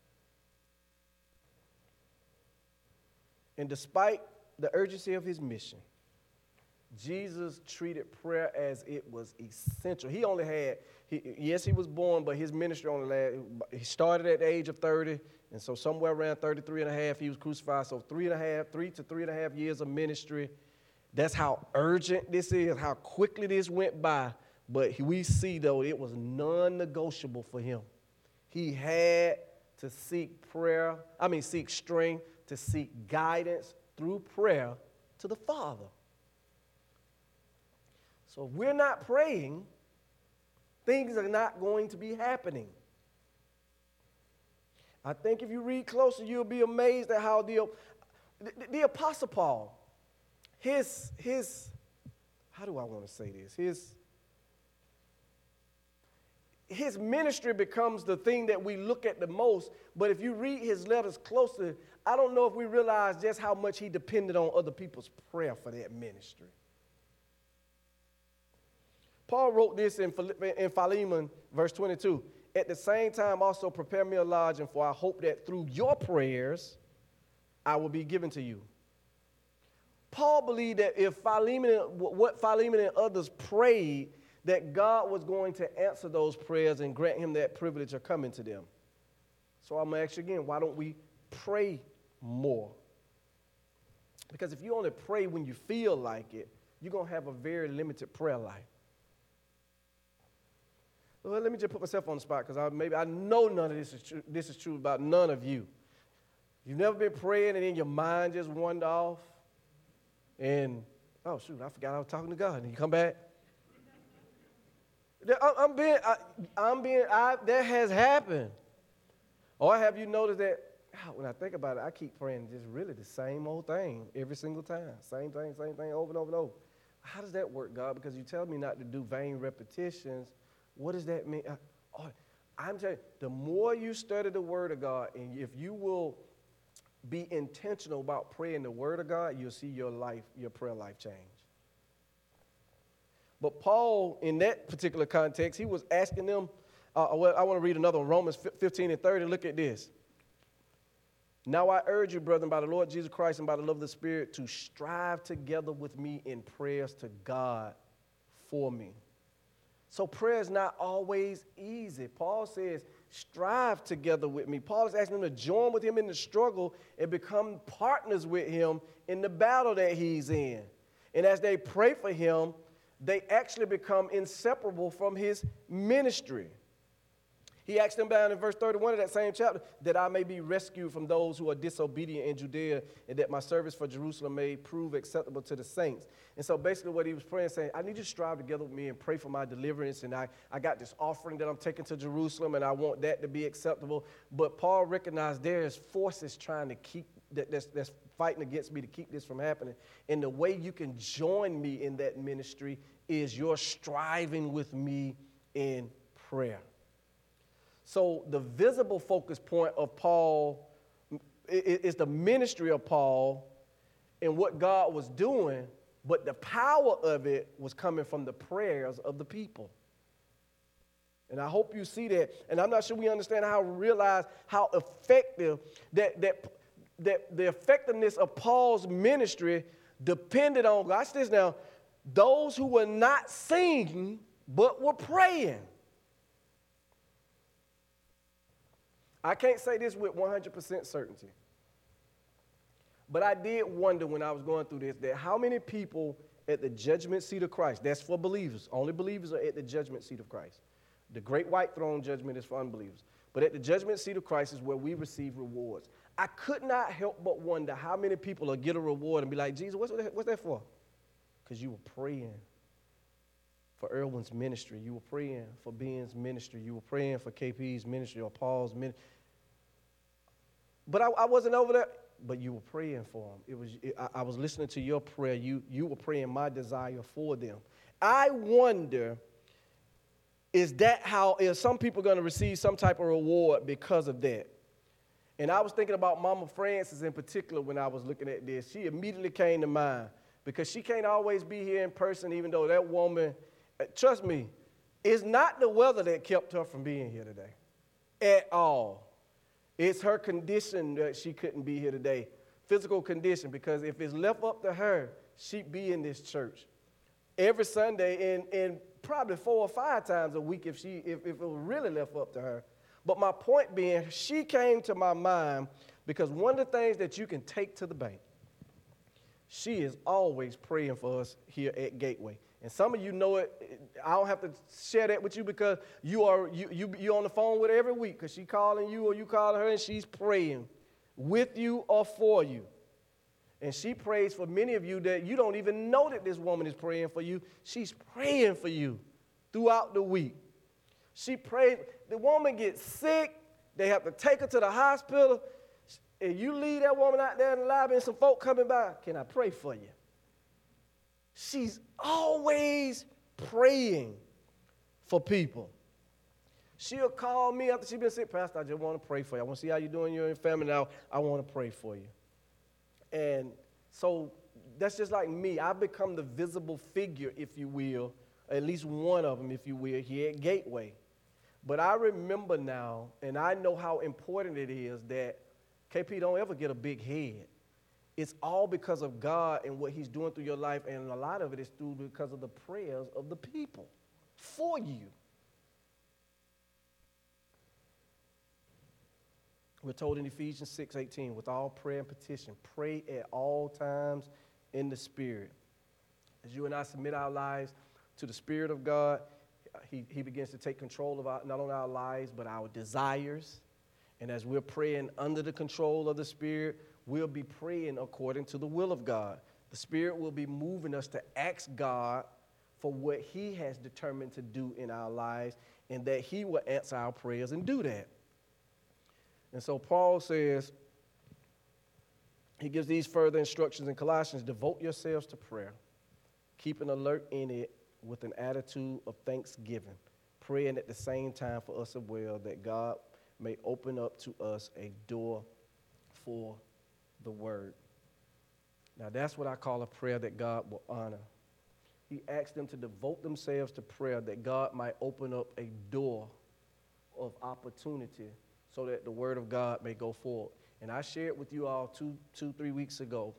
Speaker 1: And despite the urgency of his mission, Jesus treated prayer as it was essential. He only had, yes, he was born, but his ministry only lasted, he started at the age of 30, and so somewhere around 33 and a half, he was crucified. So 3 to 3.5 years of ministry. That's how urgent this is, how quickly this went by. But we see, though, it was non-negotiable for him. He had to seek strength, to seek guidance through prayer to the Father. So if we're not praying, things are not going to be happening. I think if you read closer, you'll be amazed at how the Apostle Paul, his how do I want to say this? His ministry becomes the thing that we look at the most, but if you read his letters closer, I don't know if we realize just how much he depended on other people's prayer for that ministry. Paul wrote this in Philemon, verse 22. At the same time, also prepare me a lodging, for I hope that through your prayers I will be given to you. Paul believed that if what Philemon and others prayed, that God was going to answer those prayers and grant him that privilege of coming to them. So I'm going to ask you again, why don't we pray more? Because if you only pray when you feel like it, you're going to have a very limited prayer life. Well, let me just put myself on the spot, because I know none of this is true. This is true about none of you. You've never been praying and then your mind just wandered off, and oh shoot, I forgot I was talking to God. And you come back. That has happened. Or have you noticed that when I think about it, I keep praying just really the same old thing every single time, same thing, over and over and over. How does that work, God? Because you tell me not to do vain repetitions. What does that mean? I'm telling you, the more you study the Word of God, and if you will be intentional about praying the Word of God, you'll see your prayer life change. But Paul, in that particular context, he was asking them, I want to read another one, Romans 15 and 30. Look at this. Now I urge you, brethren, by the Lord Jesus Christ and by the love of the Spirit, to strive together with me in prayers to God for me. So prayer is not always easy. Paul says, strive together with me. Paul is asking them to join with him in the struggle and become partners with him in the battle that he's in. And as they pray for him, they actually become inseparable from his ministry. He asked them down in verse 31 of that same chapter, that I may be rescued from those who are disobedient in Judea, and that my service for Jerusalem may prove acceptable to the saints. And so basically what he was praying, saying, I need you to strive together with me and pray for my deliverance, and I got this offering that I'm taking to Jerusalem, and I want that to be acceptable. But Paul recognized there is forces trying to keep, that's fighting against me to keep this from happening. And the way you can join me in that ministry is you're striving with me in prayer. So the visible focus point of Paul is the ministry of Paul and what God was doing, but the power of it was coming from the prayers of the people. And I hope you see that. And I'm not sure we understand realize how effective that the effectiveness of Paul's ministry depended on, watch this now, those who were not singing but were praying. I can't say this with 100% certainty, but I did wonder when I was going through this that how many people at the judgment seat of Christ, that's for believers, only believers are at the judgment seat of Christ. The great white throne judgment is for unbelievers. But at the judgment seat of Christ is where we receive rewards. I could not help but wonder how many people will get a reward and be like, Jesus, what's that for? Because you were praying for Erwin's ministry. You were praying for Ben's ministry. You were praying for KP's ministry or Paul's ministry. But I wasn't over there. But you were praying for them. I was listening to your prayer. You were praying my desire for them. I wonder, is some people going to receive some type of reward because of that? And I was thinking about Mama Francis in particular when I was looking at this. She immediately came to mind because she can't always be here in person, even though that woman, trust me, it's not the weather that kept her from being here today at all. It's her condition that she couldn't be here today, physical condition, because if it's left up to her, she'd be in this church every Sunday and probably 4 or 5 times a week if it was really left up to her. But my point being, she came to my mind because one of the things that you can take to the bank, she is always praying for us here at Gateway. And some of you know it. I don't have to share that with you because you're on the phone with her every week because she's calling you or you calling her and she's praying with you or for you. And she prays for many of you that you don't even know that this woman is praying for you. She's praying for you throughout the week. She prays. The woman gets sick. They have to take her to the hospital. And you leave that woman out there in the lobby and some folk coming by. Can I pray for you? She's always praying for people. She'll call me after she's been sick. Pastor, I just want to pray for you. I want to see how you're doing. You're in family now. I want to pray for you. And so that's just like me. I've become the visible figure, if you will, at least one of them, if you will, here at Gateway. But I remember now, and I know how important it is that KP don't ever get a big head. It's all because of God and what he's doing through your life, and a lot of it is because of the prayers of the people for you. We're told in Ephesians 6:18, with all prayer and petition, pray at all times in the Spirit. As you and I submit our lives to the Spirit of God, he begins to take control of not only our lives, but our desires. And as we're praying under the control of the Spirit, we'll be praying according to the will of God. The Spirit will be moving us to ask God for what he has determined to do in our lives, and that he will answer our prayers and do that. And so Paul says, he gives these further instructions in Colossians: devote yourselves to prayer, keep an alert in it with an attitude of thanksgiving, praying at the same time for us as well, that God may open up to us a door for the word. Now that's what I call a prayer that God will honor. He asked them to devote themselves to prayer that God might open up a door of opportunity so that the word of God may go forward. And I shared with you all 2 weeks ago,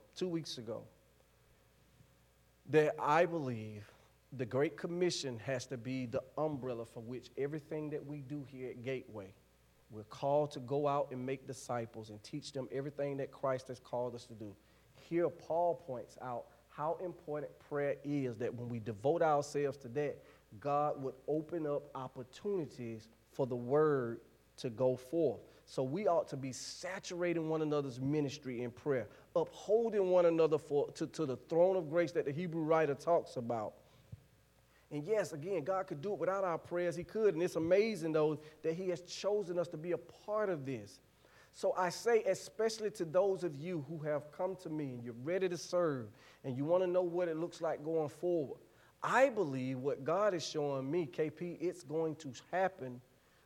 Speaker 1: that I believe the Great Commission has to be the umbrella for which everything that we do here at Gateway. We're called to go out and make disciples and teach them everything that Christ has called us to do. Here, Paul points out how important prayer is, that when we devote ourselves to that, God would open up opportunities for the word to go forth. So we ought to be saturating one another's ministry in prayer, upholding one another to the throne of grace that the Hebrew writer talks about. And yes, again, God could do it without our prayers. He could. And it's amazing, though, that he has chosen us to be a part of this. So I say, especially to those of you who have come to me and you're ready to serve and you want to know what it looks like going forward, I believe what God is showing me, KP, it's going to happen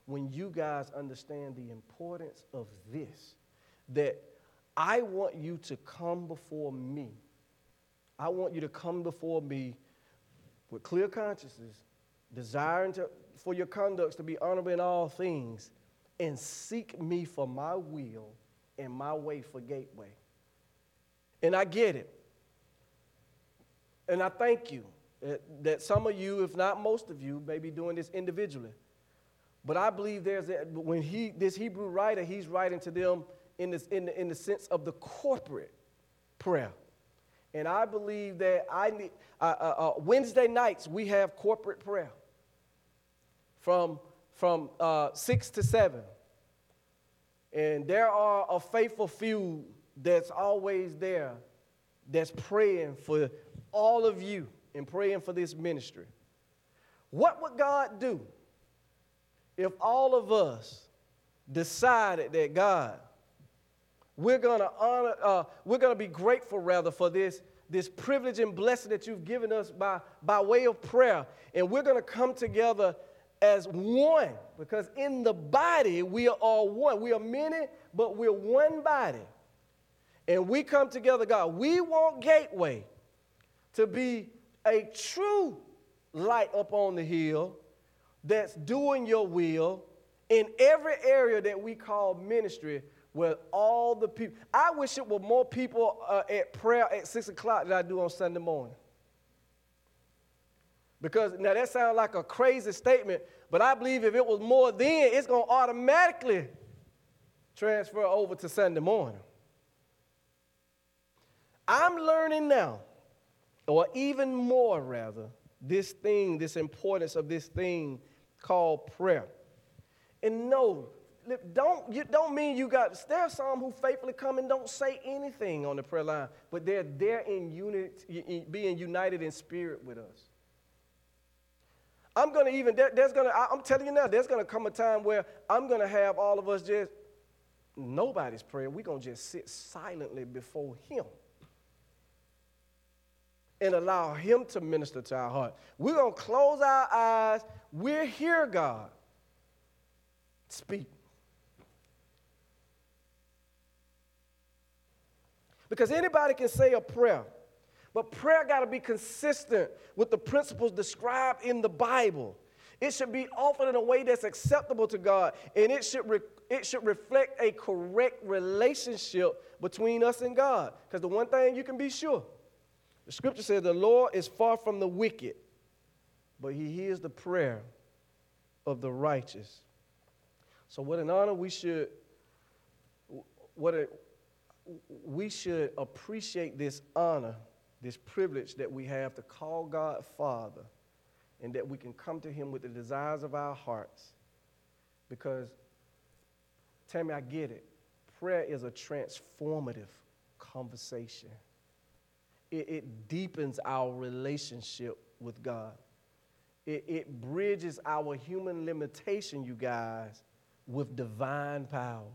Speaker 1: when you guys understand the importance of this, that I want you to come before me. I want you to come before me with clear consciences, desiring for your conducts to be honorable in all things, and seek me for my will and my way for Gateway. And I get it. And I thank you that some of you, if not most of you, may be doing this individually. But I believe when this Hebrew writer, he's writing to them in the sense of the corporate prayer. And I believe that Wednesday nights we have corporate prayer from 6 to 7. And there are a faithful few that's always there that's praying for all of you and praying for this ministry. What would God do if all of us decided that, God, we're going to be grateful rather for this privilege and blessing that you've given us by way of prayer, and we're going to come together as one, because in the body we are all one. We are many, but we're one body. And we come together, God. We want Gateway to be a true light up on the hill that's doing your will in every area that we call ministry, where all the people. I wish it were more people at prayer at 6 o'clock than I do on Sunday morning. Because now that sounds like a crazy statement, but I believe if it was more then, it's going to automatically transfer over to Sunday morning. I'm learning now, or even more rather, this importance of this thing called prayer. And no, don't mean you got, there are some who faithfully come and don't say anything on the prayer line, but they're there in unity, being united in spirit with us. I'm telling you now, there's going to come a time where I'm going to have all of us just, nobody's praying. We're going to just sit silently before him and allow him to minister to our heart. We're going to close our eyes. We're here, God. Speak. Because anybody can say a prayer, but prayer got to be consistent with the principles described in the Bible. It should be offered in a way that's acceptable to God, and it should reflect a correct relationship between us and God. Because the one thing you can be sure, the scripture says the Lord is far from the wicked, but he hears the prayer of the righteous. So what an honor we should appreciate this honor, this privilege that we have to call God Father, and that we can come to him with the desires of our hearts. Because, Tammy, I get it. Prayer is a transformative conversation. It deepens our relationship with God. It bridges our human limitation, you guys, with divine power.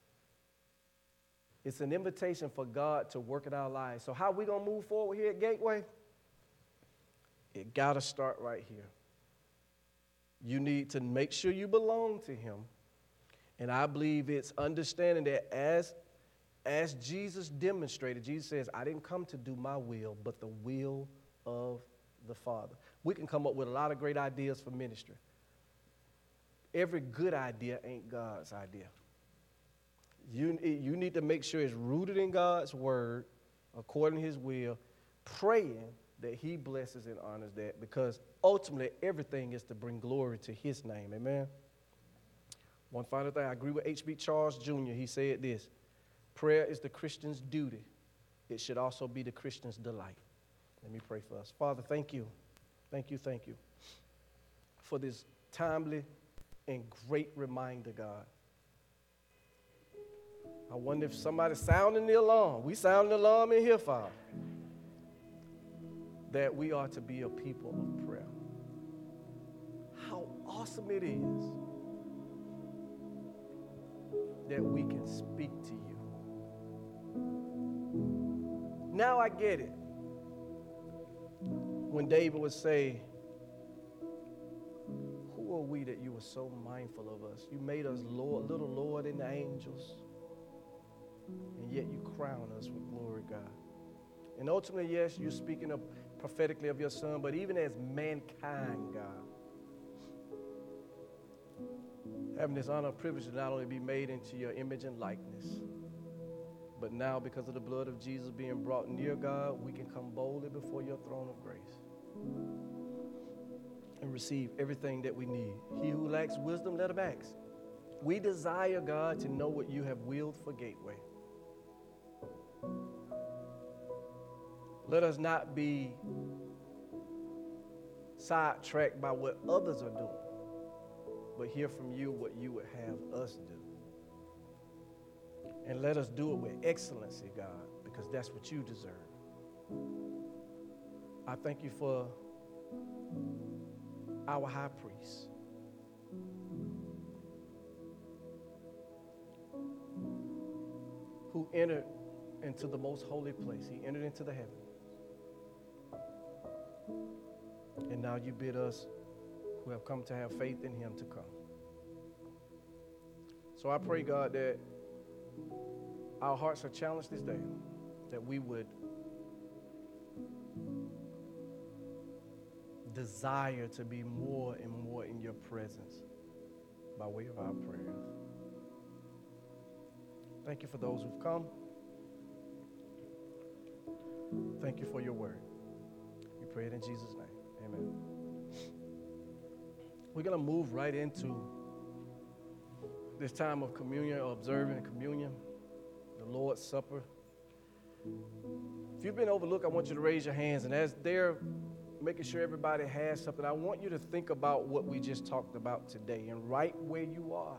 Speaker 1: It's an invitation for God to work in our lives. So how are we going to move forward here at Gateway? It got to start right here. You need to make sure you belong to him. And I believe it's understanding that as Jesus demonstrated, Jesus says, I didn't come to do my will, but the will of the Father. We can come up with a lot of great ideas for ministry. Every good idea ain't God's idea. You need to make sure it's rooted in God's word, according to his will, praying that he blesses and honors that, because ultimately everything is to bring glory to his name. Amen? One final thing. I agree with H.B. Charles Jr. He said this: prayer is the Christian's duty. It should also be the Christian's delight. Let me pray for us. Father, thank you. Thank you for this timely and great reminder, God. I wonder if somebody's sounding the alarm. We sound the alarm in here, Father. That we are to be a people of prayer. How awesome it is that we can speak to you. Now I get it. When David would say, who are we that you were so mindful of us? You made us Lord, little Lord in the angels, and yet you crown us with glory, God. And ultimately, yes, you're speaking prophetically of your Son, but even as mankind, God, having this honor and privilege to not only be made into your image and likeness, but now because of the blood of Jesus being brought near, God, we can come boldly before your throne of grace and receive everything that we need. He who lacks wisdom, let him ask. We desire, God, to know what you have willed for Gateway. Let us not be sidetracked by what others are doing, but hear from you what you would have us do. And let us do it with excellency, God, because that's what you deserve. I thank you for our high priest, who entered into the most holy place. He entered into the heavens. And now you bid us who have come to have faith in him to come. So I pray, God, that our hearts are challenged this day, that we would desire to be more and more in your presence by way of our prayers. Thank you for those who've come. Thank you for your word. We pray it in Jesus' name. Amen. We're going to move right into this time of communion, or observing communion, the Lord's Supper. If you've been overlooked, I want you to raise your hands. And as they're making sure everybody has something, I want you to think about what we just talked about today. And right where you are,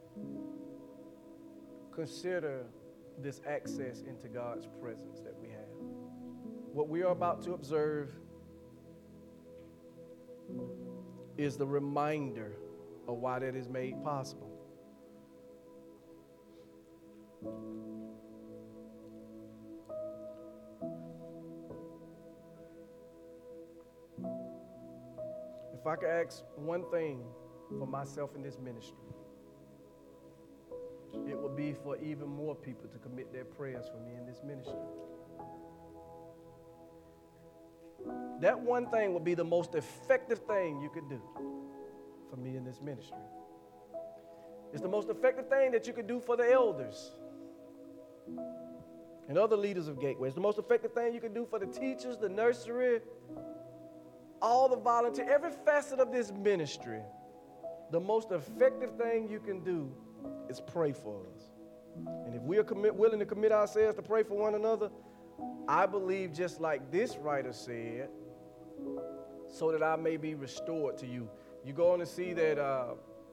Speaker 1: consider this access into God's presence that we have. What we are about to observe is the reminder of why that is made possible. If I could ask one thing for myself in this ministry, it would be for even more people to commit their prayers for me in this ministry. That one thing would be the most effective thing you could do for me in this ministry. It's the most effective thing that you could do for the elders and other leaders of Gateway. It's the most effective thing you could do for the teachers, the nursery, all the volunteers, every facet of this ministry. The most effective thing you can do is pray for us. And if we are willing to commit ourselves to pray for one another, I believe, just like this writer said, so that I may be restored to you. You go on to see that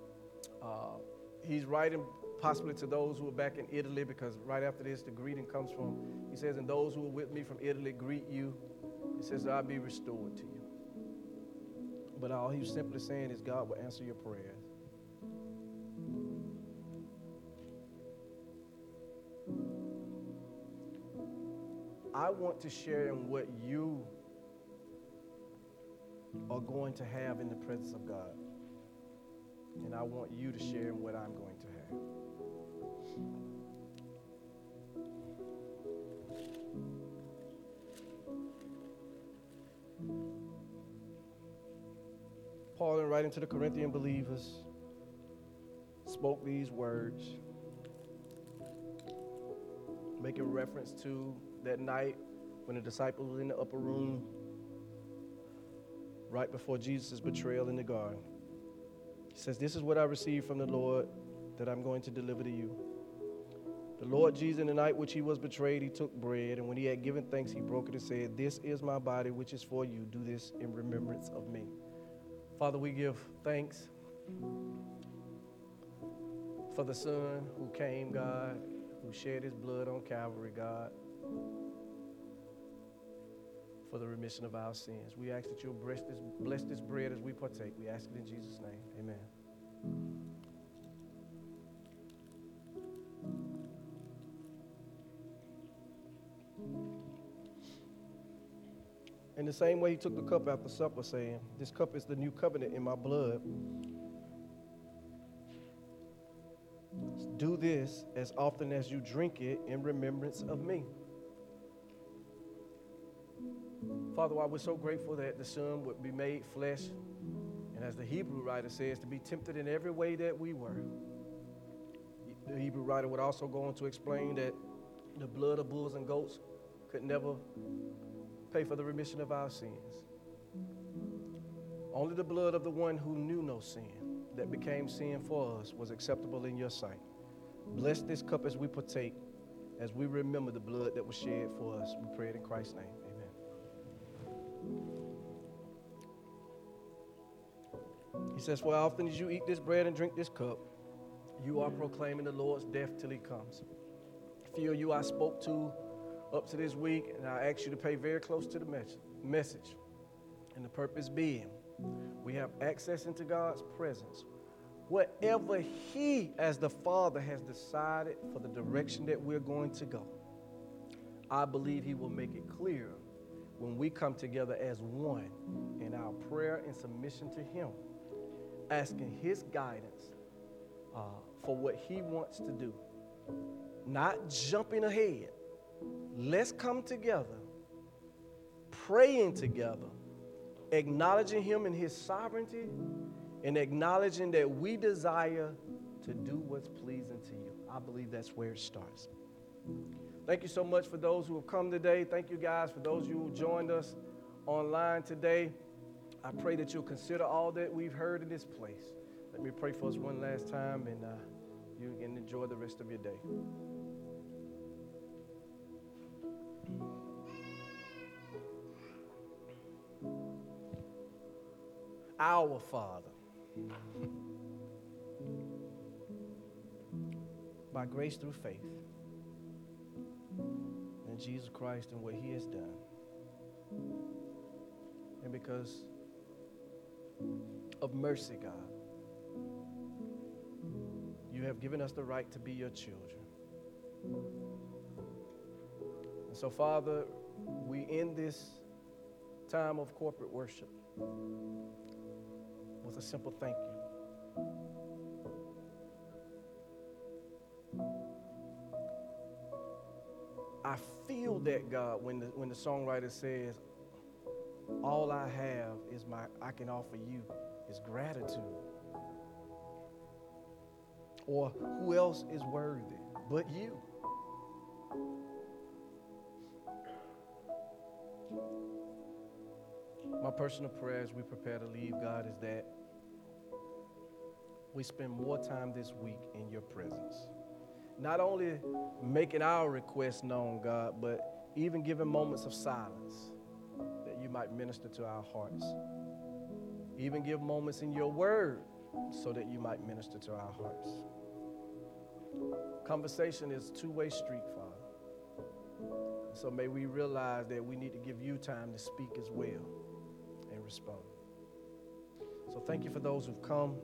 Speaker 1: he's writing possibly to those who are back in Italy, because right after this, the greeting comes from, he says, and those who are with me from Italy greet you. He says, I'll be restored to you. But all he was simply saying is God will answer your prayers. I want to share in what you are going to have in the presence of God. And I want you to share in what I'm going to have. Paul, in writing to the Corinthian believers, spoke these words, making reference to that night when the disciples were in the upper room right before Jesus' betrayal in the garden. He says, this is what I received from the Lord that I'm going to deliver to you. The Lord Jesus, in the night which he was betrayed, he took bread, and when he had given thanks, he broke it and said, this is my body, which is for you. Do this in remembrance of me. Father, we give thanks for the Son who came, God, who shed his blood on Calvary, God, for the remission of our sins. We ask that you'll bless this bread as we partake. We ask it in Jesus' name. Amen. In the same way, he took the cup after supper, saying, this cup is the new covenant in my blood. Do this as often as you drink it in remembrance of me. Father, while we're so grateful that the Son would be made flesh, and as the Hebrew writer says, to be tempted in every way that we were. The Hebrew writer would also go on to explain that the blood of bulls and goats could never pay for the remission of our sins. Only the blood of the one who knew no sin, that became sin for us, was acceptable in your sight. Bless this cup as we partake, as we remember the blood that was shed for us. We pray it in Christ's name. He says, for how often as you eat this bread and drink this cup, you are proclaiming the Lord's death till he comes. A few of you I spoke to up to this week, and I ask you to pay very close to the message. And the purpose being, we have access into God's presence. Whatever he, as the Father, has decided for the direction that we're going to go, I believe he will make it clear when we come together as one in our prayer and submission to him, asking his guidance for what he wants to do. Not jumping ahead. Let's come together, praying together, acknowledging him in his sovereignty, and acknowledging that we desire to do what's pleasing to you. I believe that's where it starts. Thank you so much for those who have come today. Thank you guys for those who joined us online today. I pray that you'll consider all that we've heard in this place. Let me pray for us one last time, and you can enjoy the rest of your day. Our Father, by grace through faith in Jesus Christ and what he has done, and because of mercy, God, you have given us the right to be your children. And so, Father, we end this time of corporate worship with a simple thank you. I feel that, God, when the songwriter says, all I have is I can offer you is gratitude. Or who else is worthy but you? My personal prayer as we prepare to leave, God, is that we spend more time this week in your presence. Not only making our requests known, God, but even giving moments of silence that you might minister to our hearts. Even give moments in your word so that you might minister to our hearts. Conversation is a two-way street, Father. So may we realize that we need to give you time to speak as well and respond. So thank you for those who've come,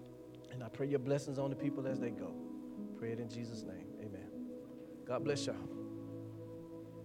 Speaker 1: and I pray your blessings on the people as they go. Pray it in Jesus' name. Amen. God bless y'all.